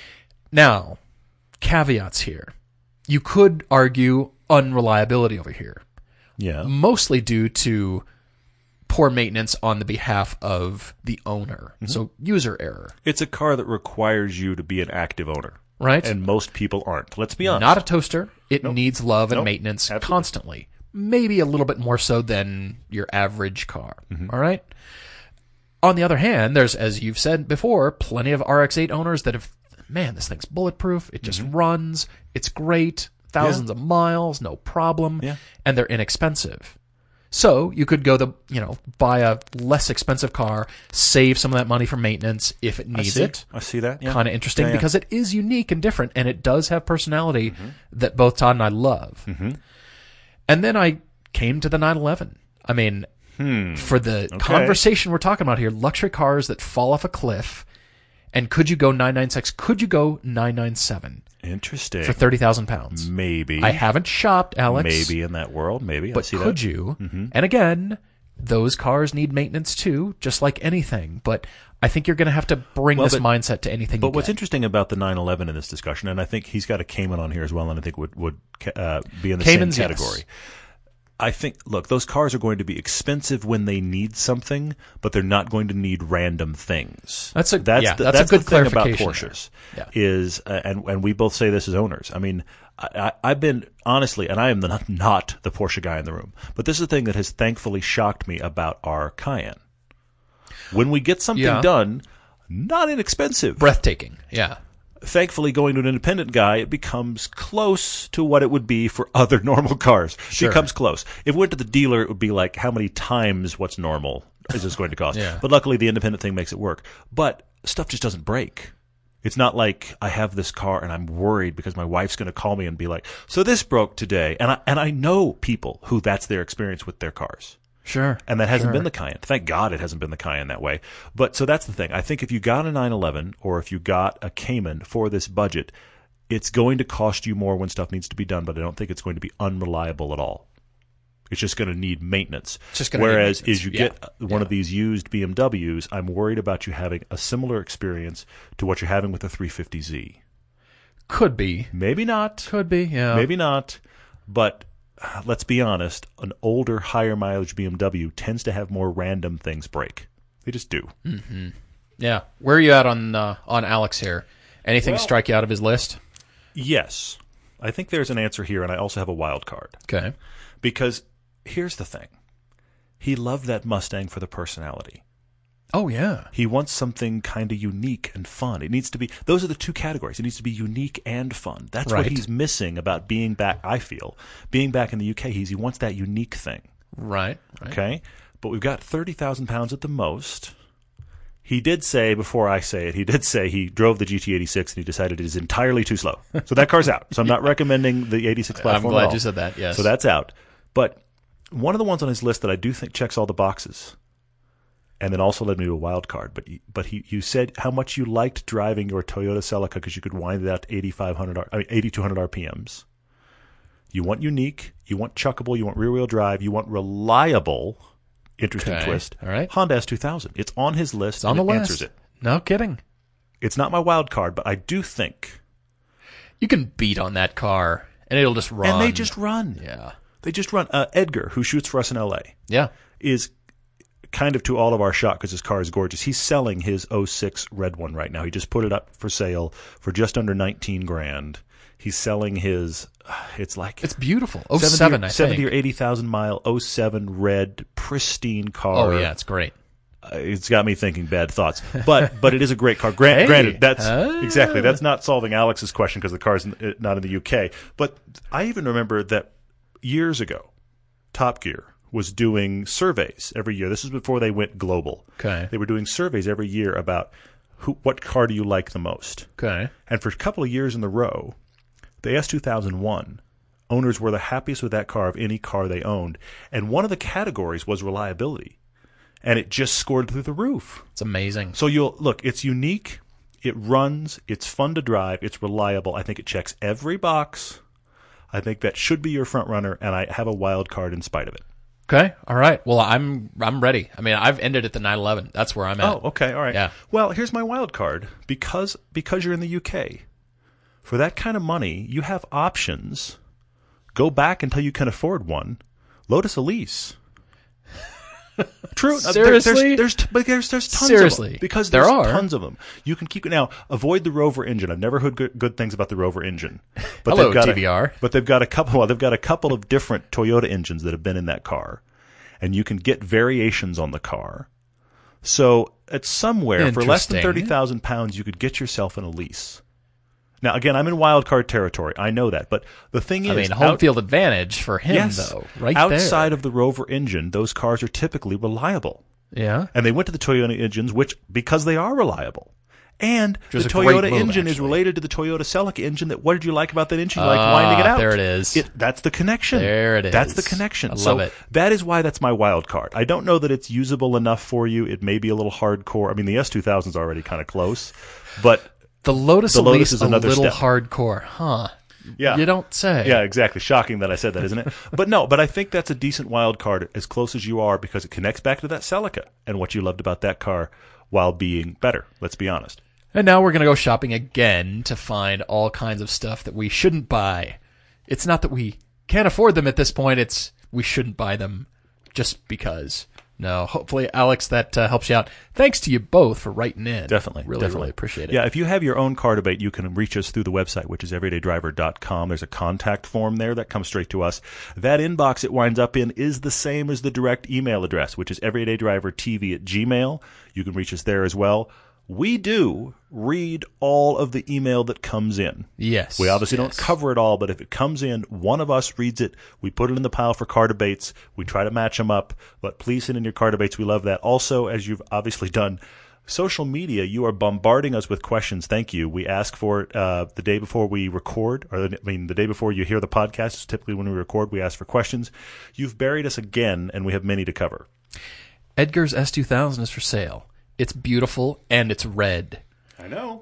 Now, caveats here. You could argue unreliability over here. Yeah. Mostly due to poor maintenance on the behalf of the owner. Mm-hmm. So user error. It's a car that requires you to be an active owner. Right. And most people aren't. Let's be honest. Not a toaster. It needs love and maintenance constantly. Maybe a little bit more so than your average car. Mm-hmm. All right? On the other hand, there's, as you've said before, plenty of RX-8 owners that have, this thing's bulletproof. It just runs. It's great. Thousands of miles. No problem. Yeah. And they're inexpensive. So you could go buy a less expensive car, save some of that money for maintenance if it needs it. I see that. Yeah. Kind of interesting because it is unique and different, and it does have personality that both Todd and I love. Mm-hmm. And then I came to the 911. I mean, for the conversation we're talking about here, luxury cars that fall off a cliff, and could you go 996? Could you go 997? Interesting. For £30,000. Maybe. I haven't shopped, Alex. Maybe in that world. Maybe. But could you? Mm-hmm. And again, those cars need maintenance too, just like anything. But I think you're going to have to bring this mindset to anything. But what's interesting about the 911 in this discussion, and I think he's got a Cayman on here as well, and I think would be in the same category. Yes. I think, look, those cars are going to be expensive when they need something, but they're not going to need random things. That's a good the clarification thing about Porsches is, and we both say this as owners. I mean, I've been, honestly, and I am not the Porsche guy in the room, but this is the thing that has thankfully shocked me about our Cayenne. When we get something done, not inexpensive. Breathtaking, yeah. Thankfully, going to an independent guy, it becomes close to what it would be for other normal cars. Sure. It becomes close. If we went to the dealer, it would be like, how many times what's normal is this going to cost? But luckily, the independent thing makes it work. But stuff just doesn't break. It's not like I have this car and I'm worried because my wife's going to call me and be like, so this broke today. And I know people who that's their experience with their cars. Sure. And that hasn't been the Cayenne. Thank God it hasn't been the Cayenne that way. But so that's the thing. I think if you got a 911 or if you got a Cayman for this budget, it's going to cost you more when stuff needs to be done, but I don't think it's going to be unreliable at all. It's just going to need maintenance. Whereas as you get one of these used BMWs, I'm worried about you having a similar experience to what you're having with the 350Z. Could be. Maybe not. Could be, yeah. Maybe not. But let's be honest, an older, higher mileage BMW tends to have more random things break. They just do. Mm-hmm. Yeah. Where are you at on Alex here? Anything strike you out of his list? Yes. I think there's an answer here, and I also have a wild card. Okay. Because here's the thing. He loved that Mustang for the personality. Oh, yeah. He wants something kind of unique and fun. It needs to be, those are the two categories. It needs to be unique and fun. That's what he's missing about being back, I feel. Being back in the UK, he wants that unique thing. Right. Okay? But we've got 30,000 pounds at the most. He did say, before I say it, he did say he drove the GT86 and he decided it is entirely too slow. So that car's out. So I'm not recommending the 86 platform. I'm glad you said that, yes. So that's out. But one of the ones on his list that I do think checks all the boxes, and then also led me to a wild card, but you said how much you liked driving your Toyota Celica because you could wind it out to 8,200 RPMs. You want unique, you want chuckable, you want rear-wheel drive, you want reliable. Interesting twist. All right. Honda S2000. It's on his list. It's on the list. Answers it. No kidding. It's not my wild card, but I do think you can beat on that car, and it'll just run. And they just run. Yeah. They just run. Edgar, who shoots for us in L.A., is kind of to all of our shot because his car is gorgeous. He's selling his 06 red one right now. He just put it up for sale for just under $19,000. He's selling his. It's beautiful. 07, 70 or 80,000 mile 07 red pristine car. Oh yeah, it's great. It's got me thinking bad thoughts, but it is a great car. Granted, that's exactly that's not solving Alex's question because the car's not in the UK. But I even remember that years ago, Top Gear was doing surveys every year. This is before they went global. Okay, they were doing surveys every year about what car do you like the most. Okay, and for a couple of years in a row, the S2001 owners were the happiest with that car of any car they owned, and one of the categories was reliability. And it just scored through the roof. It's amazing. So look, it's unique, it runs, it's fun to drive, it's reliable. I think it checks every box. I think that should be your front runner, and I have a wild card in spite of it. Okay, all right. Well, I'm ready. I mean, I've ended at the 911. That's where I'm at. Oh, okay, all right. Yeah. Well, here's my wild card. Because you're in the UK, for that kind of money, you have options. Go back until you can afford one. Lotus Elise. True. Seriously? There's tons Seriously? of them. Because there's tons of them. You can keep it now. Avoid the Rover engine. I've never heard good things about the Rover engine. But hello, TVR. But they've got a couple. Well, they've got a couple of different Toyota engines that have been in that car, and you can get variations on the car. So at somewhere for less than 30,000 pounds, you could get yourself an Elise. Now, again, I'm in wild card territory. I know that. But the thing is... I mean, home field advantage for him, though. Right outside of the Rover engine, those cars are typically reliable. Yeah. And they went to the Toyota engines, because they are reliable. And the Toyota engine is related to the Toyota Celica engine. What did you like about that engine? You like winding it out. There it is. That's the connection. There it is. That's the connection. I love it. That is why that's my wild card. I don't know that it's usable enough for you. It may be a little hardcore. I mean, the S2000 is already kind of close, but... The Lotus Elise is another little step. Hardcore, huh? Yeah. You don't say. Yeah, exactly. Shocking that I said that, isn't it? But I think that's a decent wild card as close as you are because it connects back to that Celica and what you loved about that car while being better. Let's be honest. And now we're going to go shopping again to find all kinds of stuff that we shouldn't buy. It's not that we can't afford them at this point. It's we shouldn't buy them just because. No, hopefully, Alex, that helps you out. Thanks to you both for writing in. Definitely. Really appreciate it. Yeah, if you have your own car debate, you can reach us through the website, which is everydaydriver.com. There's a contact form there that comes straight to us. That inbox it winds up in is the same as the direct email address, which is everydaydrivertv@gmail.com. You can reach us there as well. We do read all of the email that comes in. Yes. We obviously don't cover it all, but if it comes in, one of us reads it. We put it in the pile for car debates. We try to match them up. But please send in your car debates. We love that. Also, as you've obviously done, social media, you are bombarding us with questions. Thank you. We ask for it the day before we record, the day before you hear the podcast is typically when we record. We ask for questions. You've buried us again, and we have many to cover. Edgar's S2000 is for sale. It's beautiful, and it's red. I know.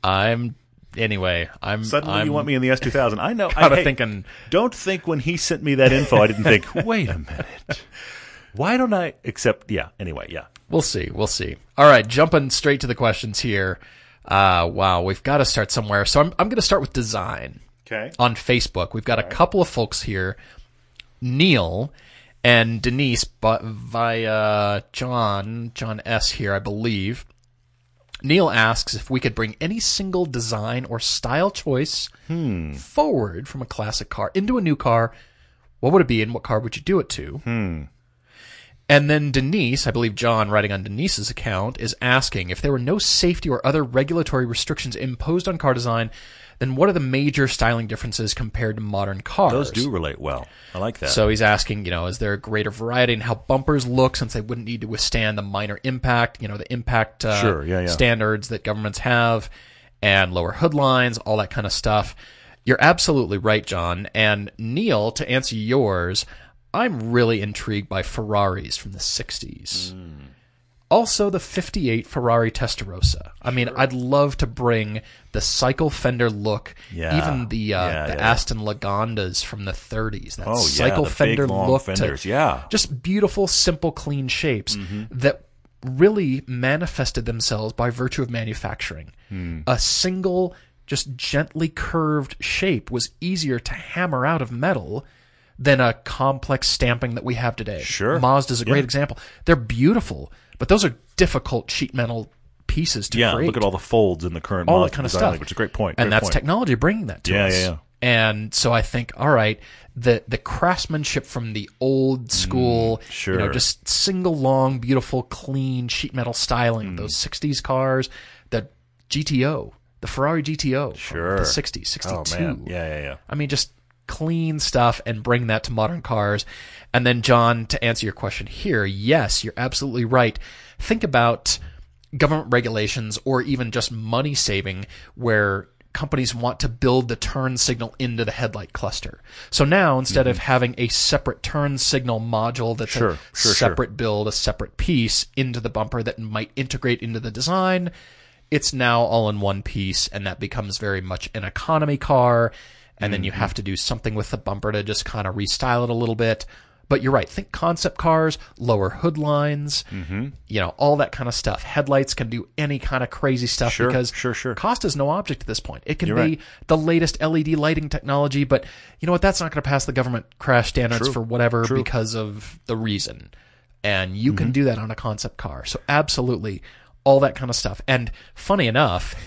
Suddenly you want me in the S2000. I know. Thinking. Don't think when he sent me that info, I didn't think, wait a minute. Why don't I accept? Yeah, anyway, yeah. We'll see. All right, jumping straight to the questions here. Wow, we've got to start somewhere. So I'm going to start with design. Okay. On Facebook. We've got a couple of folks here. Neil and Denise, but via John S. here, I believe. Neil asks if we could bring any single design or style choice forward from a classic car into a new car. What would it be, and what car would you do it to? And then Denise, I believe John, writing on Denise's account, is asking, if there were no safety or other regulatory restrictions imposed on car design, then what are the major styling differences compared to modern cars? Those do relate well. I like that. So he's asking, is there a greater variety in how bumpers look, since they wouldn't need to withstand the minor impact, the impact standards that governments have, and lower hood lines, all that kind of stuff. You're absolutely right, John. And Neil, to answer yours, I'm really intrigued by Ferraris from the 60s. Also, the 58 Ferrari Testarossa. I mean, I'd love to bring the cycle fender look, even the Aston Lagondas from the 30s. That cycle fender look. Fenders, just beautiful, simple, clean shapes that really manifested themselves by virtue of manufacturing. A single, just gently curved shape was easier to hammer out of metal than a complex stamping that we have today. Sure. Mazda's a great example. They're beautiful, but those are difficult sheet metal pieces to create. Look at all the folds in the current all that kind of stuff. Which is a great point. And that's technology bringing that to us. Yeah. And so I think, all right, the craftsmanship from the old school, just single long, beautiful, clean sheet metal styling, those 60s cars, the GTO, the Ferrari GTO from the 60s, 62. Oh, man. Yeah. I mean, just clean stuff and bring that to modern cars. And then, John, to answer your question here, yes, you're absolutely right. Think about government regulations or even just money saving where companies want to build the turn signal into the headlight cluster. So now, instead of having a separate turn signal module that's a separate build, a separate piece into the bumper that might integrate into the design, it's now all in one piece, and that becomes very much an economy car. And then you have to do something with the bumper to just kind of restyle it a little bit. But you're right. Think concept cars, lower hood lines, all that kind of stuff. Headlights can do any kind of crazy stuff because cost is no object at this point. It can be the latest LED lighting technology, but you know what? That's not going to pass the government crash standards for whatever because of the reason. And you can do that on a concept car. So absolutely, all that kind of stuff. And funny enough,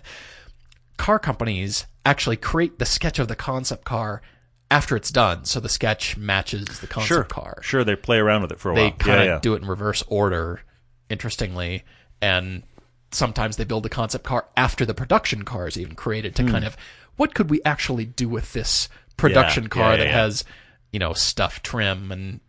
car companies actually create the sketch of the concept car after it's done, so the sketch matches the concept car. Sure, they play around with it for a while. They kind of do it in reverse order, interestingly, and sometimes they build the concept car after the production car is even created to kind of, what could we actually do with this production car that has, stuff trim and,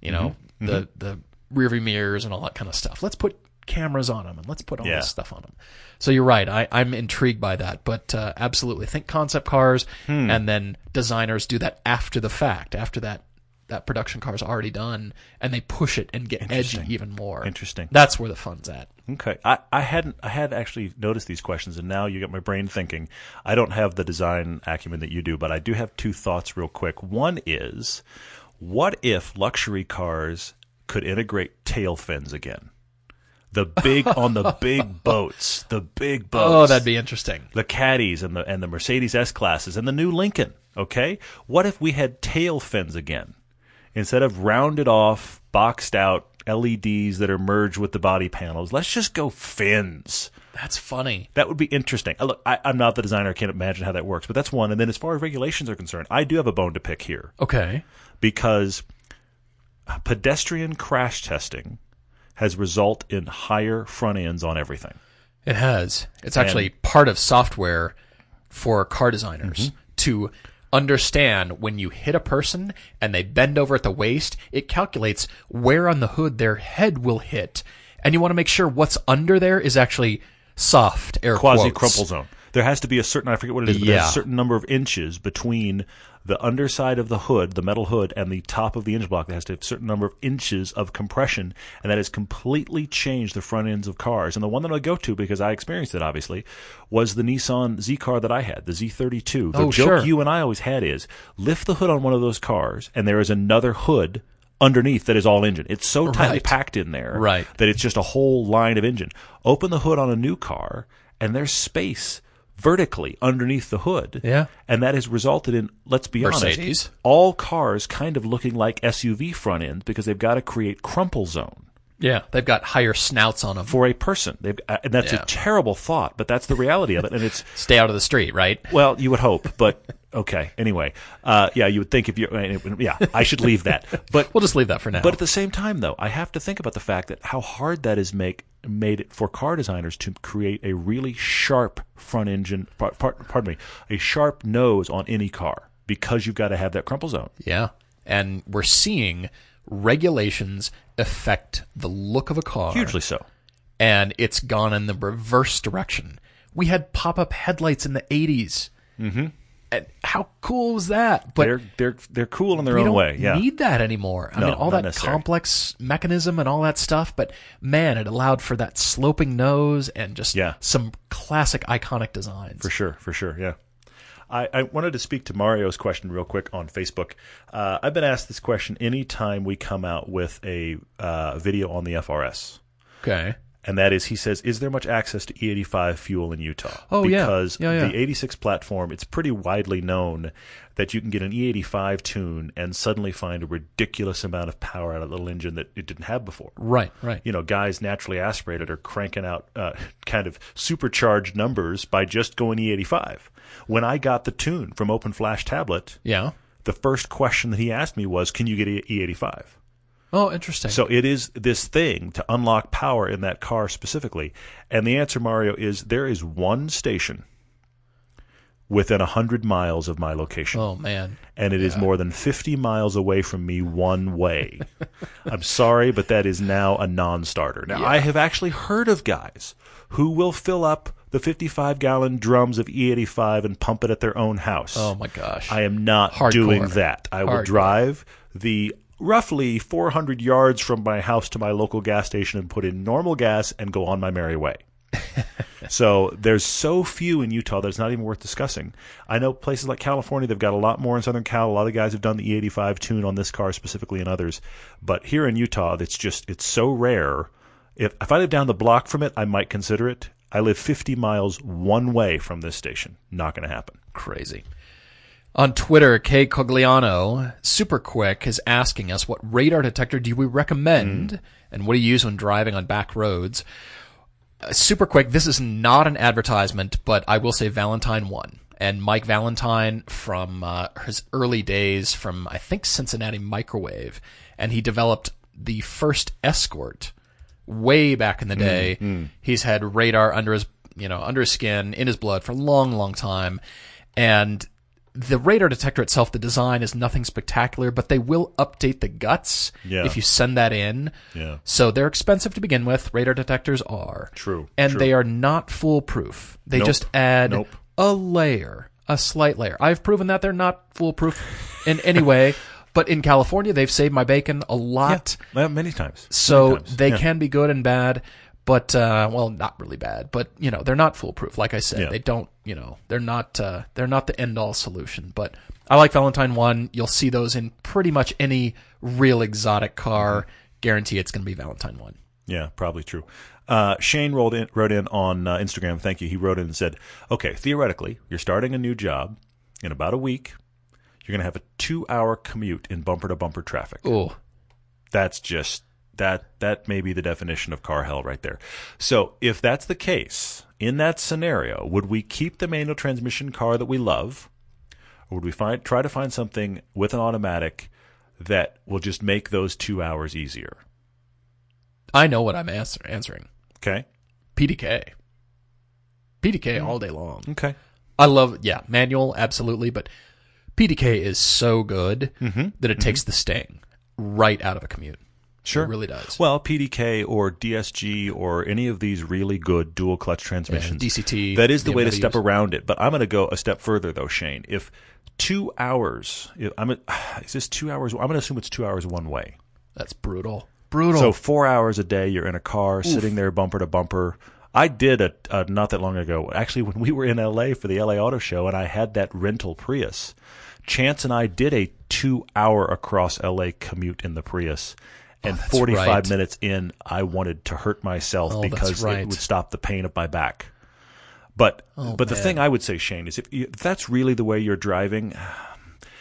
the rear view mirrors and all that kind of stuff. Let's put cameras on them and let's put all this stuff on them. So you're right. I'm intrigued by that, but absolutely think concept cars and then designers do that after the fact, after that production car is already done, and they push it and get edgy even more. Interesting. That's where the fun's at. Okay. I had actually noticed these questions, and now you got my brain thinking. I don't have the design acumen that you do, but I do have two thoughts real quick. One is, what if luxury cars could integrate tail fins again? The big boats. Oh, that'd be interesting. The Caddies and the Mercedes S-Classes and the new Lincoln, okay? What if we had tail fins again? Instead of rounded off, boxed out LEDs that are merged with the body panels, let's just go fins. That's funny. That would be interesting. Look, I'm not the designer. I can't imagine how that works, but that's one. And then as far as regulations are concerned, I do have a bone to pick here. Okay. Because pedestrian crash testing has resulted in higher front ends on everything. It has. It's actually part of software for car designers to understand when you hit a person and they bend over at the waist, it calculates where on the hood their head will hit. And you want to make sure what's under there is actually soft, air quotes. Quasi-crumple zone. There has to be a certain, I forget what it is, but there's a certain number of inches between the underside of the hood, the metal hood, and the top of the engine block. There has to have a certain number of inches of compression, and that has completely changed the front ends of cars. And the one that I go to, because I experienced it, obviously, was the Nissan Z car that I had, the Z32. The joke you and I always had is, lift the hood on one of those cars, and there is another hood underneath that is all engine. It's so tightly packed in there that it's just a whole line of engine. Open the hood on a new car, and there's space vertically underneath the hood. Yeah. And that has resulted in, let's be honest, all cars kind of looking like SUV front ends because they've got to create crumple zone. Yeah, they've got higher snouts on them. For a person. And that's a terrible thought, but that's the reality of it. And it's stay out of the street, right? Well, you would hope, but Okay. Anyway, you would think I should leave that. But we'll just leave that for now. But at the same time, though, I have to think about the fact that how hard that is made it for car designers to create a really sharp front engine, a sharp nose on any car, because you've got to have that crumple zone. Yeah. And we're seeing regulations affect the look of a car. Hugely so. And it's gone in the reverse direction. We had pop-up headlights in the 80s. Mm-hmm. And how cool was that? But they're cool in their own way. Yeah, we don't need that anymore. I mean, all that complex mechanism and all that stuff. But man, it allowed for that sloping nose and just some classic, iconic designs. For sure. Yeah. I wanted to speak to Mario's question real quick on Facebook. I've been asked this question anytime we come out with a video on the FRS. Okay. And that is, he says, is there much access to E85 fuel in Utah? Oh, because the 86 platform, it's pretty widely known that you can get an E85 tune and suddenly find a ridiculous amount of power out of the little engine that it didn't have before. Right. Guys naturally aspirated are cranking out kind of supercharged numbers by just going E85. When I got the tune from Open Flash Tablet, the first question that he asked me was, can you get E85? Oh, interesting. So it is this thing to unlock power in that car specifically. And the answer, Mario, is there is one station within 100 miles of my location. Oh, man. And it is more than 50 miles away from me one way. I'm sorry, but that is now a non-starter. Now, I have actually heard of guys who will fill up the 55-gallon drums of E85 and pump it at their own house. Oh, my gosh. I am not doing that. I will drive the roughly 400 yards from my house to my local gas station and put in normal gas and go on my merry way. So there's so few in Utah that it's not even worth discussing. I know places like California, they've got a lot more in Southern Cal. A lot of guys have done the E85 tune on this car specifically and others. But here in Utah, it's so rare. If I live down the block from it, I might consider it. I live 50 miles one way from this station. Not going to happen. Crazy. On Twitter, Kay Cogliano, super quick, is asking us, what radar detector do we recommend, and what do you use when driving on back roads? Super quick, this is not an advertisement, but I will say Valentine won. And Mike Valentine from his early days from, I think, Cincinnati Microwave, and he developed the first Escort way back in the day. He's had radar under his skin, in his blood for a long, long time, and the radar detector itself, the design is nothing spectacular, but they will update the guts if you send that in. Yeah. So they're expensive to begin with. Radar detectors are. True. And they are not foolproof. They just add a layer, a slight layer. I've proven that they're not foolproof in any way. But in California, they've saved my bacon a lot. Yeah, many times. So they can be good and bad. But, not really bad, but, they're not foolproof. Like I said, they don't, they're not the end-all solution. But I like Valentine 1. You'll see those in pretty much any real exotic car. Guarantee it's going to be Valentine 1. Yeah, probably true. Shane wrote in on Instagram. Thank you. He wrote in and said, okay, theoretically, you're starting a new job in about a week. You're going to have a 2-hour commute in bumper-to-bumper traffic. Oh. That's just... That may be the definition of car hell right there. So if that's the case, in that scenario, would we keep the manual transmission car that we love, or would we try to find something with an automatic that will just make those 2 hours easier? I know what I'm answering. Okay. PDK. PDK all day long. Okay. I love, manual, absolutely, but PDK is so good that it takes the sting right out of a commute. Sure. It really does. Well, PDK or DSG or any of these really good dual clutch transmissions. DCT. That is the way to step around it. But I'm going to go a step further, though, Shane. If 2 hours, is this 2 hours? I'm going to assume it's 2 hours one way. That's brutal. So 4 hours a day, you're in a car, sitting there bumper to bumper. I did not that long ago, actually, when we were in L.A. for the L.A. Auto Show, and I had that rental Prius. Chance and I did a 2-hour across L.A. commute in the Prius. And 45 minutes in, I wanted to hurt myself because it would stop the pain of my back. But the thing I would say, Shane, is if that's really the way you're driving,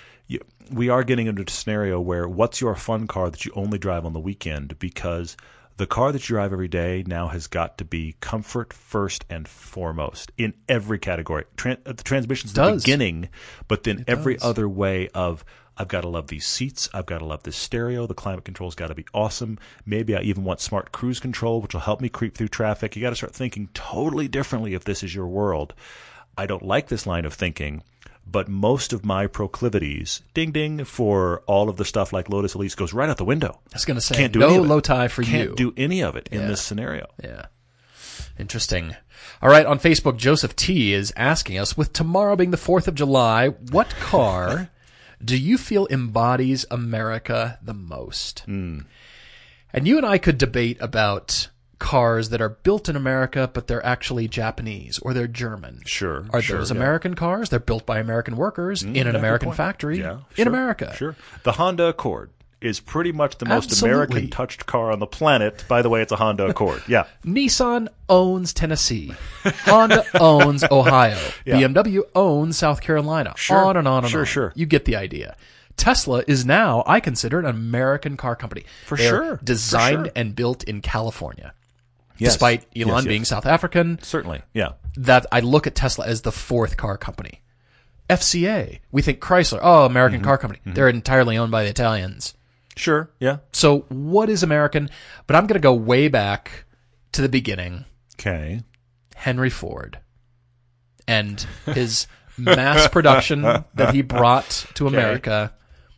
we are getting into a scenario where what's your fun car that you only drive on the weekend, because The car that you drive every day now has got to be comfort first and foremost in every category. The transmission's the beginning, but then every other way of, I've got to love these seats. I've got to love this stereo. The climate control's got to be awesome. Maybe I even want smart cruise control, which will help me creep through traffic. You got to start thinking totally differently if this is your world. I don't like this line of thinking, but most of my proclivities, ding ding, for all of the stuff like Lotus Elise goes right out the window. I was going to say, can't do no low tie for you. Can't do any of it in this scenario. Yeah. Interesting. All right, on Facebook, Joseph T. is asking us, with tomorrow being the 4th of July, what car do you feel embodies America the most? And you and I could debate about cars that are built in America, but they're actually Japanese or they're German. Sure. Are those American cars? They're built by American workers in an American factory in America. Sure. The Honda Accord is pretty much the most American-touched car on the planet. By the way, it's a Honda Accord. Yeah. Nissan owns Tennessee. Honda owns Ohio. BMW owns South Carolina. Sure. On and on and on. Sure. You get the idea. Tesla is now, I consider, an American car company. They're designed and built in California. Yes. Despite Elon being South African. Certainly, yeah. That I look at Tesla as the 4th car company. FCA, we think Chrysler, American car company. They're entirely owned by the Italians. Sure, yeah. So what is American? But I'm going to go way back to the beginning. Okay. Henry Ford and his mass production that he brought to America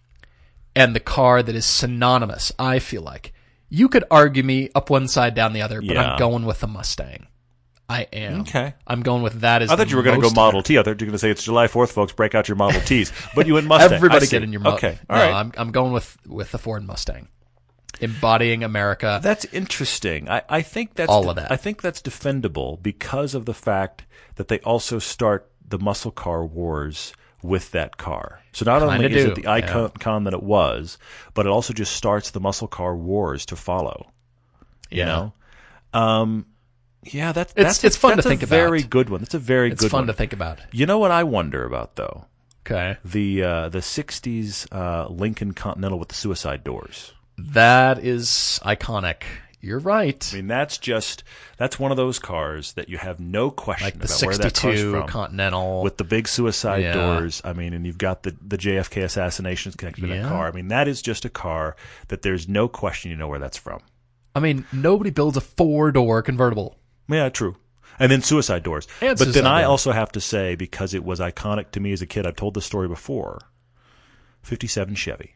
and the car that is synonymous, I feel like. You could argue me up one side, down the other, but I'm going with the Mustang. I am. Okay. I'm going with that as I thought you were going to go Model T. I thought you were going to say it's July 4th, folks. Break out your Model Ts. But you went Mustang. Everybody get in your Mustang. Okay. All right. I'm going with the Ford Mustang. Embodying America. That's interesting. I think that's all of that. I think that's defendable because of the fact that they also start the muscle car wars with that car. So not only is it the icon that it was, but it also just starts the muscle car wars to follow. You know? It's fun to think about. That's a very good one. That's a very good one. It's fun to think about. You know what I wonder about, though? Okay. The 60s Lincoln Continental with the suicide doors. That is iconic. You're right. I mean, that's one of those cars that you have no question about where that comes from. Continental with the big suicide doors. I mean, and you've got the JFK assassinations connected to that car. I mean, that is just a car that there's no question you know where that's from. I mean, nobody builds a 4-door convertible. Yeah, true. And then suicide doors. But then I also have to say, because it was iconic to me as a kid, I've told this story before, 57 Chevy.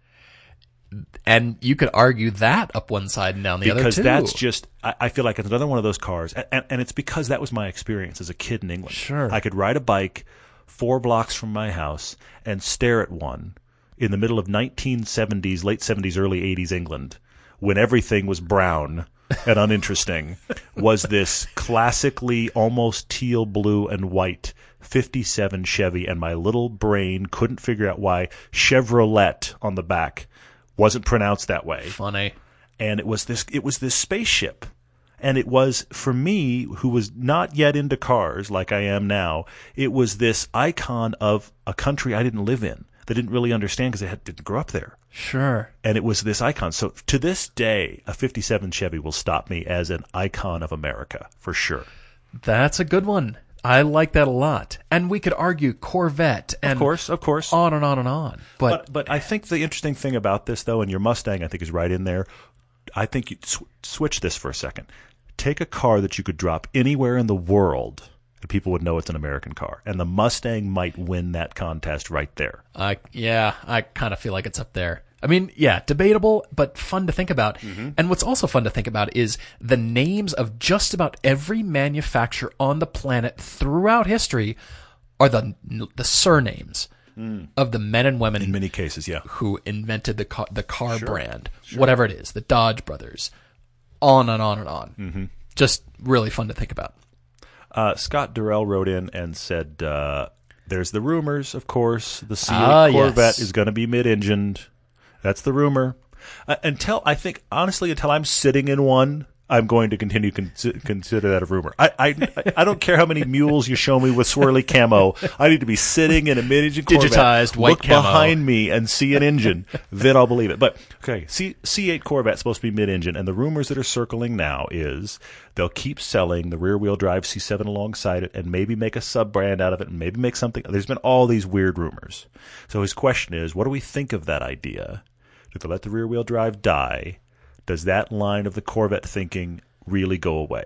And you could argue that up one side and down the other, too. Because that's just, I feel like it's another one of those cars. And it's because that was my experience as a kid in England. Sure. I could ride a bike 4 blocks from my house and stare at one in the middle of 1970s, late 70s, early 80s England, when everything was brown and uninteresting, was this classically almost teal blue and white 57 Chevy, and my little brain couldn't figure out why Chevrolet on the back wasn't pronounced that way. Funny. And it was this spaceship. And it was, for me, who was not yet into cars like I am now, it was this icon of a country I didn't live in, that didn't really understand because I didn't grow up there. Sure. And it was this icon. So to this day, a 57 Chevy will stop me as an icon of America, for sure. That's a good one. I like that a lot. And we could argue Corvette. And of course. On and on and on. But I think the interesting thing about this, though, and your Mustang, I think, is right in there. I think you switch this for a second. Take a car that you could drop anywhere in the world and people would know it's an American car. And the Mustang might win that contest right there. I kind of feel like it's up there. I mean, yeah, debatable, but fun to think about. Mm-hmm. And what's also fun to think about is the names of just about every manufacturer on the planet throughout history are the surnames of the men and women, in many cases, who invented the car brand, whatever it is, the Dodge brothers, on and on and on. Mm-hmm. Just really fun to think about. Scott Durrell wrote in and said, there's the rumors, of course. The C8 Corvette is going to be mid-engined. That's the rumor. Until I'm sitting in one, I'm going to continue consider that a rumor. I don't care how many mules you show me with swirly camo. I need to be sitting in a mid-engine Corvette, digitized white look camo behind me and see an engine. Then I'll believe it. But okay, C8 Corvette's supposed to be mid-engine, and the rumors that are circling now is they'll keep selling the rear-wheel drive C7 alongside it, and maybe make a sub-brand out of it, and maybe make something. There's been all these weird rumors. So his question is, what do we think of that idea? Do they let the rear-wheel drive die? Does that line of the Corvette thinking really go away?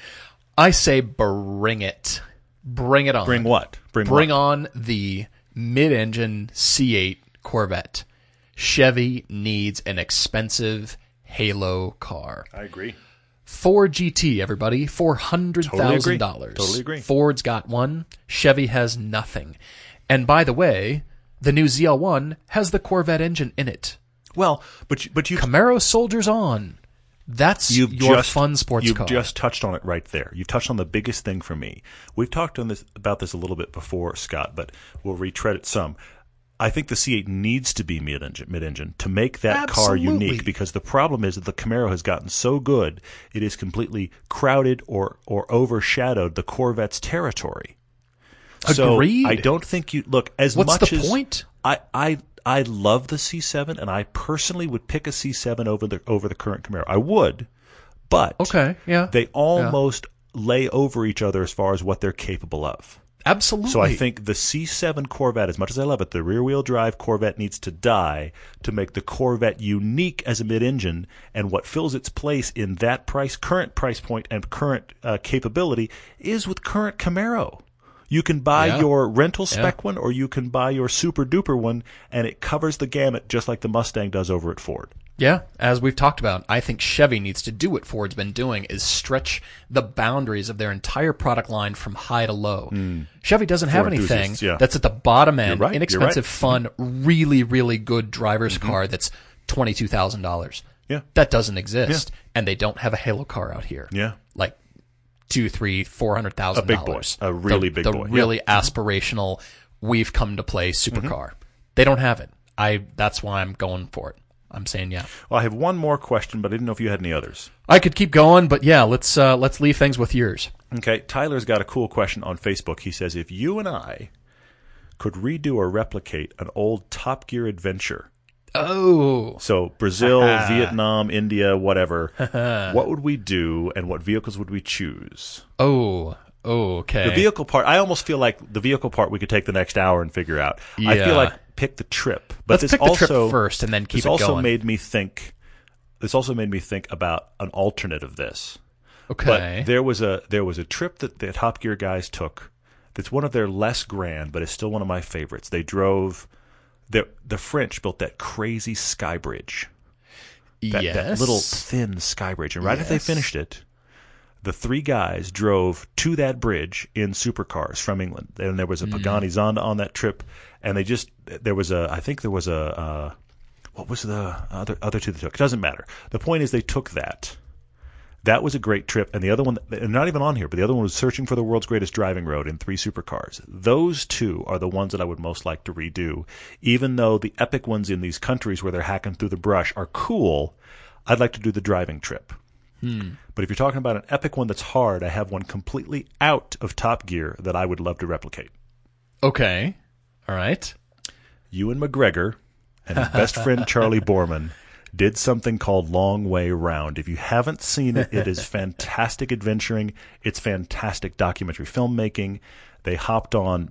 I say bring it. Bring it on. Bring what? Bring on the mid-engine C8 Corvette. Chevy needs an expensive halo car. I agree. Ford GT, everybody. $400,000. Totally agree. Ford's got one. Chevy has nothing. And by the way, the new ZL1 has the Corvette engine in it. Well, but you Camaro soldiers on. That's your fun sports car. You've just touched on it right there. You've touched on the biggest thing for me. We've talked about this a little bit before, Scott, but we'll retread it some. I think the C8 needs to be mid-engine to make that car unique, because the problem is that the Camaro has gotten so good, it has completely crowded or overshadowed the Corvette's territory. Agreed. So I don't think you look as What's much the as point? I love the C7, and I personally would pick a C7 over the current Camaro. I would, but they almost lay over each other as far as what they're capable of. Absolutely. So I think the C7 Corvette, as much as I love it, the rear-wheel drive Corvette needs to die to make the Corvette unique as a mid-engine, and what fills its place in that current price point and current capability is with current Camaro. You can buy your rental spec one, or you can buy your super duper one, and it covers the gamut just like the Mustang does over at Ford. Yeah, as we've talked about, I think Chevy needs to do what Ford's been doing, is stretch the boundaries of their entire product line from high to low. Chevy doesn't have anything that's at the bottom end, inexpensive, fun, really, really good driver's car that's $22,000. Yeah. That doesn't exist, and they don't have a halo car out here. Yeah. Like $200,000, $300,000. A big boy. A really big boy. The really aspirational, we've come to play supercar. They don't have it. That's why I'm going for it. I'm saying yeah. Well, I have one more question, but I didn't know if you had any others. I could keep going, but yeah, let's leave things with yours. Okay, Tyler's got a cool question on Facebook. He says, if you and I could redo or replicate an old Top Gear adventure. Oh. So Brazil, Vietnam, India, whatever. What would we do, and what vehicles would we choose? Oh, okay. The vehicle part, I almost feel like the vehicle part we could take the next hour and figure out. Yeah. I feel like pick the trip. But Let's pick the trip first and then keep it going. This also made me think about an alternate of this. Okay. But there was a trip that the Top Gear guys took that's one of their less grand, but is still one of my favorites. They drove... The French built that crazy sky bridge. That little thin sky bridge. And right after they finished it, the three guys drove to that bridge in supercars from England. And there was a Pagani Zonda on that trip. And what was the other two they took? It doesn't matter. The point is they took that. That was a great trip. And the other one, not even on here, but the other one was Searching for the World's Greatest Driving Road in 3 supercars. Those two are the ones that I would most like to redo. Even though the epic ones in these countries where they're hacking through the brush are cool, I'd like to do the driving trip. But if you're talking about an epic one that's hard, I have one completely out of Top Gear that I would love to replicate. Okay. All right. Ewan McGregor and his best friend Charlie Borman did something called Long Way Round. If you haven't seen it, it is fantastic adventuring. It's fantastic documentary filmmaking. They hopped on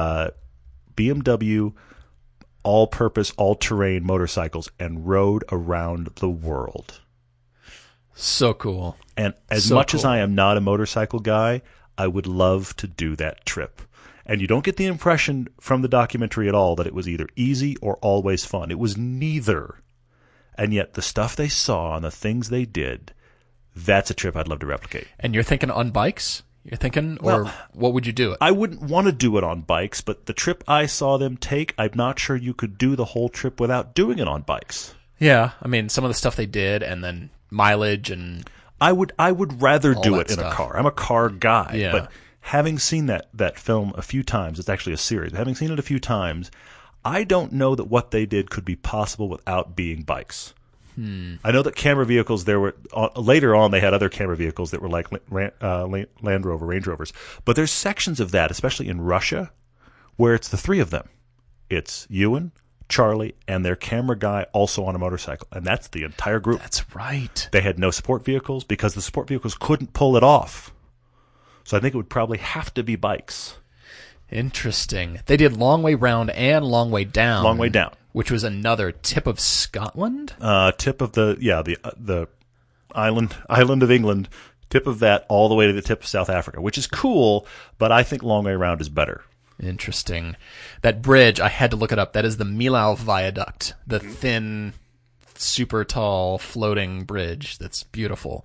BMW all-purpose, all-terrain motorcycles and rode around the world. So cool. And as much as I am not a motorcycle guy, I would love to do that trip. And you don't get the impression from the documentary at all that it was either easy or always fun. It was neither. And yet the stuff they saw and the things they did, that's a trip I'd love to replicate. And you're thinking on bikes? You're thinking? Or what would you do? I wouldn't want to do it on bikes, but the trip I saw them take, I'm not sure you could do the whole trip without doing it on bikes. Yeah. I mean, some of the stuff they did and then mileage and I would rather do it in a car. I'm a car guy. But having seen that film a few times, it's actually a series, having seen it a few times, I don't know that what they did could be possible without being bikes. I know that camera vehicles, there were later on they had other camera vehicles that were like Land Rover, Range Rovers. But there's sections of that, especially in Russia, where it's the three of them. It's Ewan, Charlie, and their camera guy also on a motorcycle. And that's the entire group. That's right. They had no support vehicles because the support vehicles couldn't pull it off. So I think it would probably have to be bikes. Interesting. They did Long Way Round and Long Way Down. Long Way Down. Which was another tip of Scotland? Tip of the island of England, tip of that all the way to the tip of South Africa, which is cool, but I think Long Way Round is better. Interesting. That bridge, I had to look it up. That is the Millau Viaduct, the thin, super tall, floating bridge that's beautiful.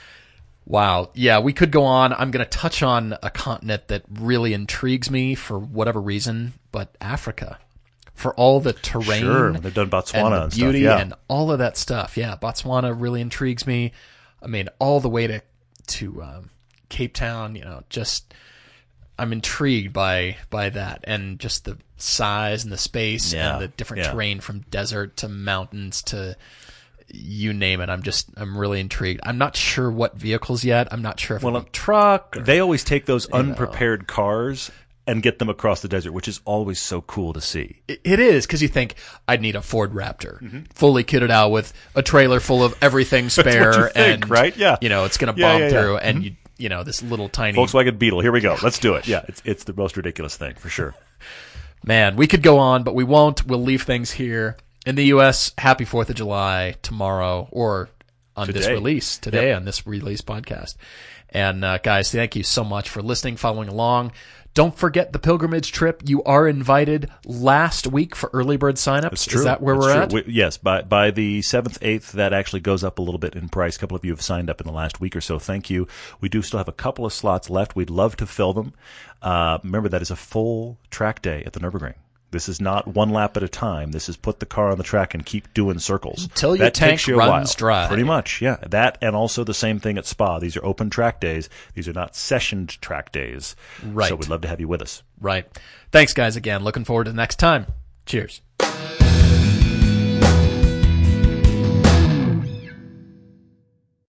Wow. Yeah, we could go on. I'm going to touch on a continent that really intrigues me for whatever reason, but Africa. For all the terrain. Sure, they've done Botswana and the beauty stuff, yeah. and all of that stuff. Yeah, Botswana really intrigues me. I mean, all the way to Cape Town, just I'm intrigued by that and just the size and the space and the different terrain from desert to mountains to you name it. I'm really intrigued. I'm not sure what vehicles yet. I'm not sure if it's a truck. They always take those unprepared cars and get them across the desert, which is always so cool to see. It is, because you think, I'd need a Ford Raptor, fully kitted out with a trailer full of everything spare. That's what you think, and, right? Yeah. It's going to bomb through, and this little tiny Volkswagen Beetle. Here we go. Let's do it. Yeah, it's the most ridiculous thing, for sure. Man, we could go on, but we won't. We'll leave things here. In the U.S., happy 4th of July tomorrow, or on this release, today on this release podcast. And guys, thank you so much for listening, following along. Don't forget the pilgrimage trip. You are invited last week for early bird signups. That's true. Is that where we're at? Yes. By the 7th, 8th, that actually goes up a little bit in price. A couple of you have signed up in the last week or so. Thank you. We do still have a couple of slots left. We'd love to fill them. Remember, that is a full track day at the Nürburgring. This is not one lap at a time. This is put the car on the track and keep doing circles. Until your tank runs dry. Pretty much, yeah. That, and also the same thing at Spa. These are open track days. These are not sessioned track days. Right. So we'd love to have you with us. Right. Thanks, guys, again. Looking forward to the next time. Cheers.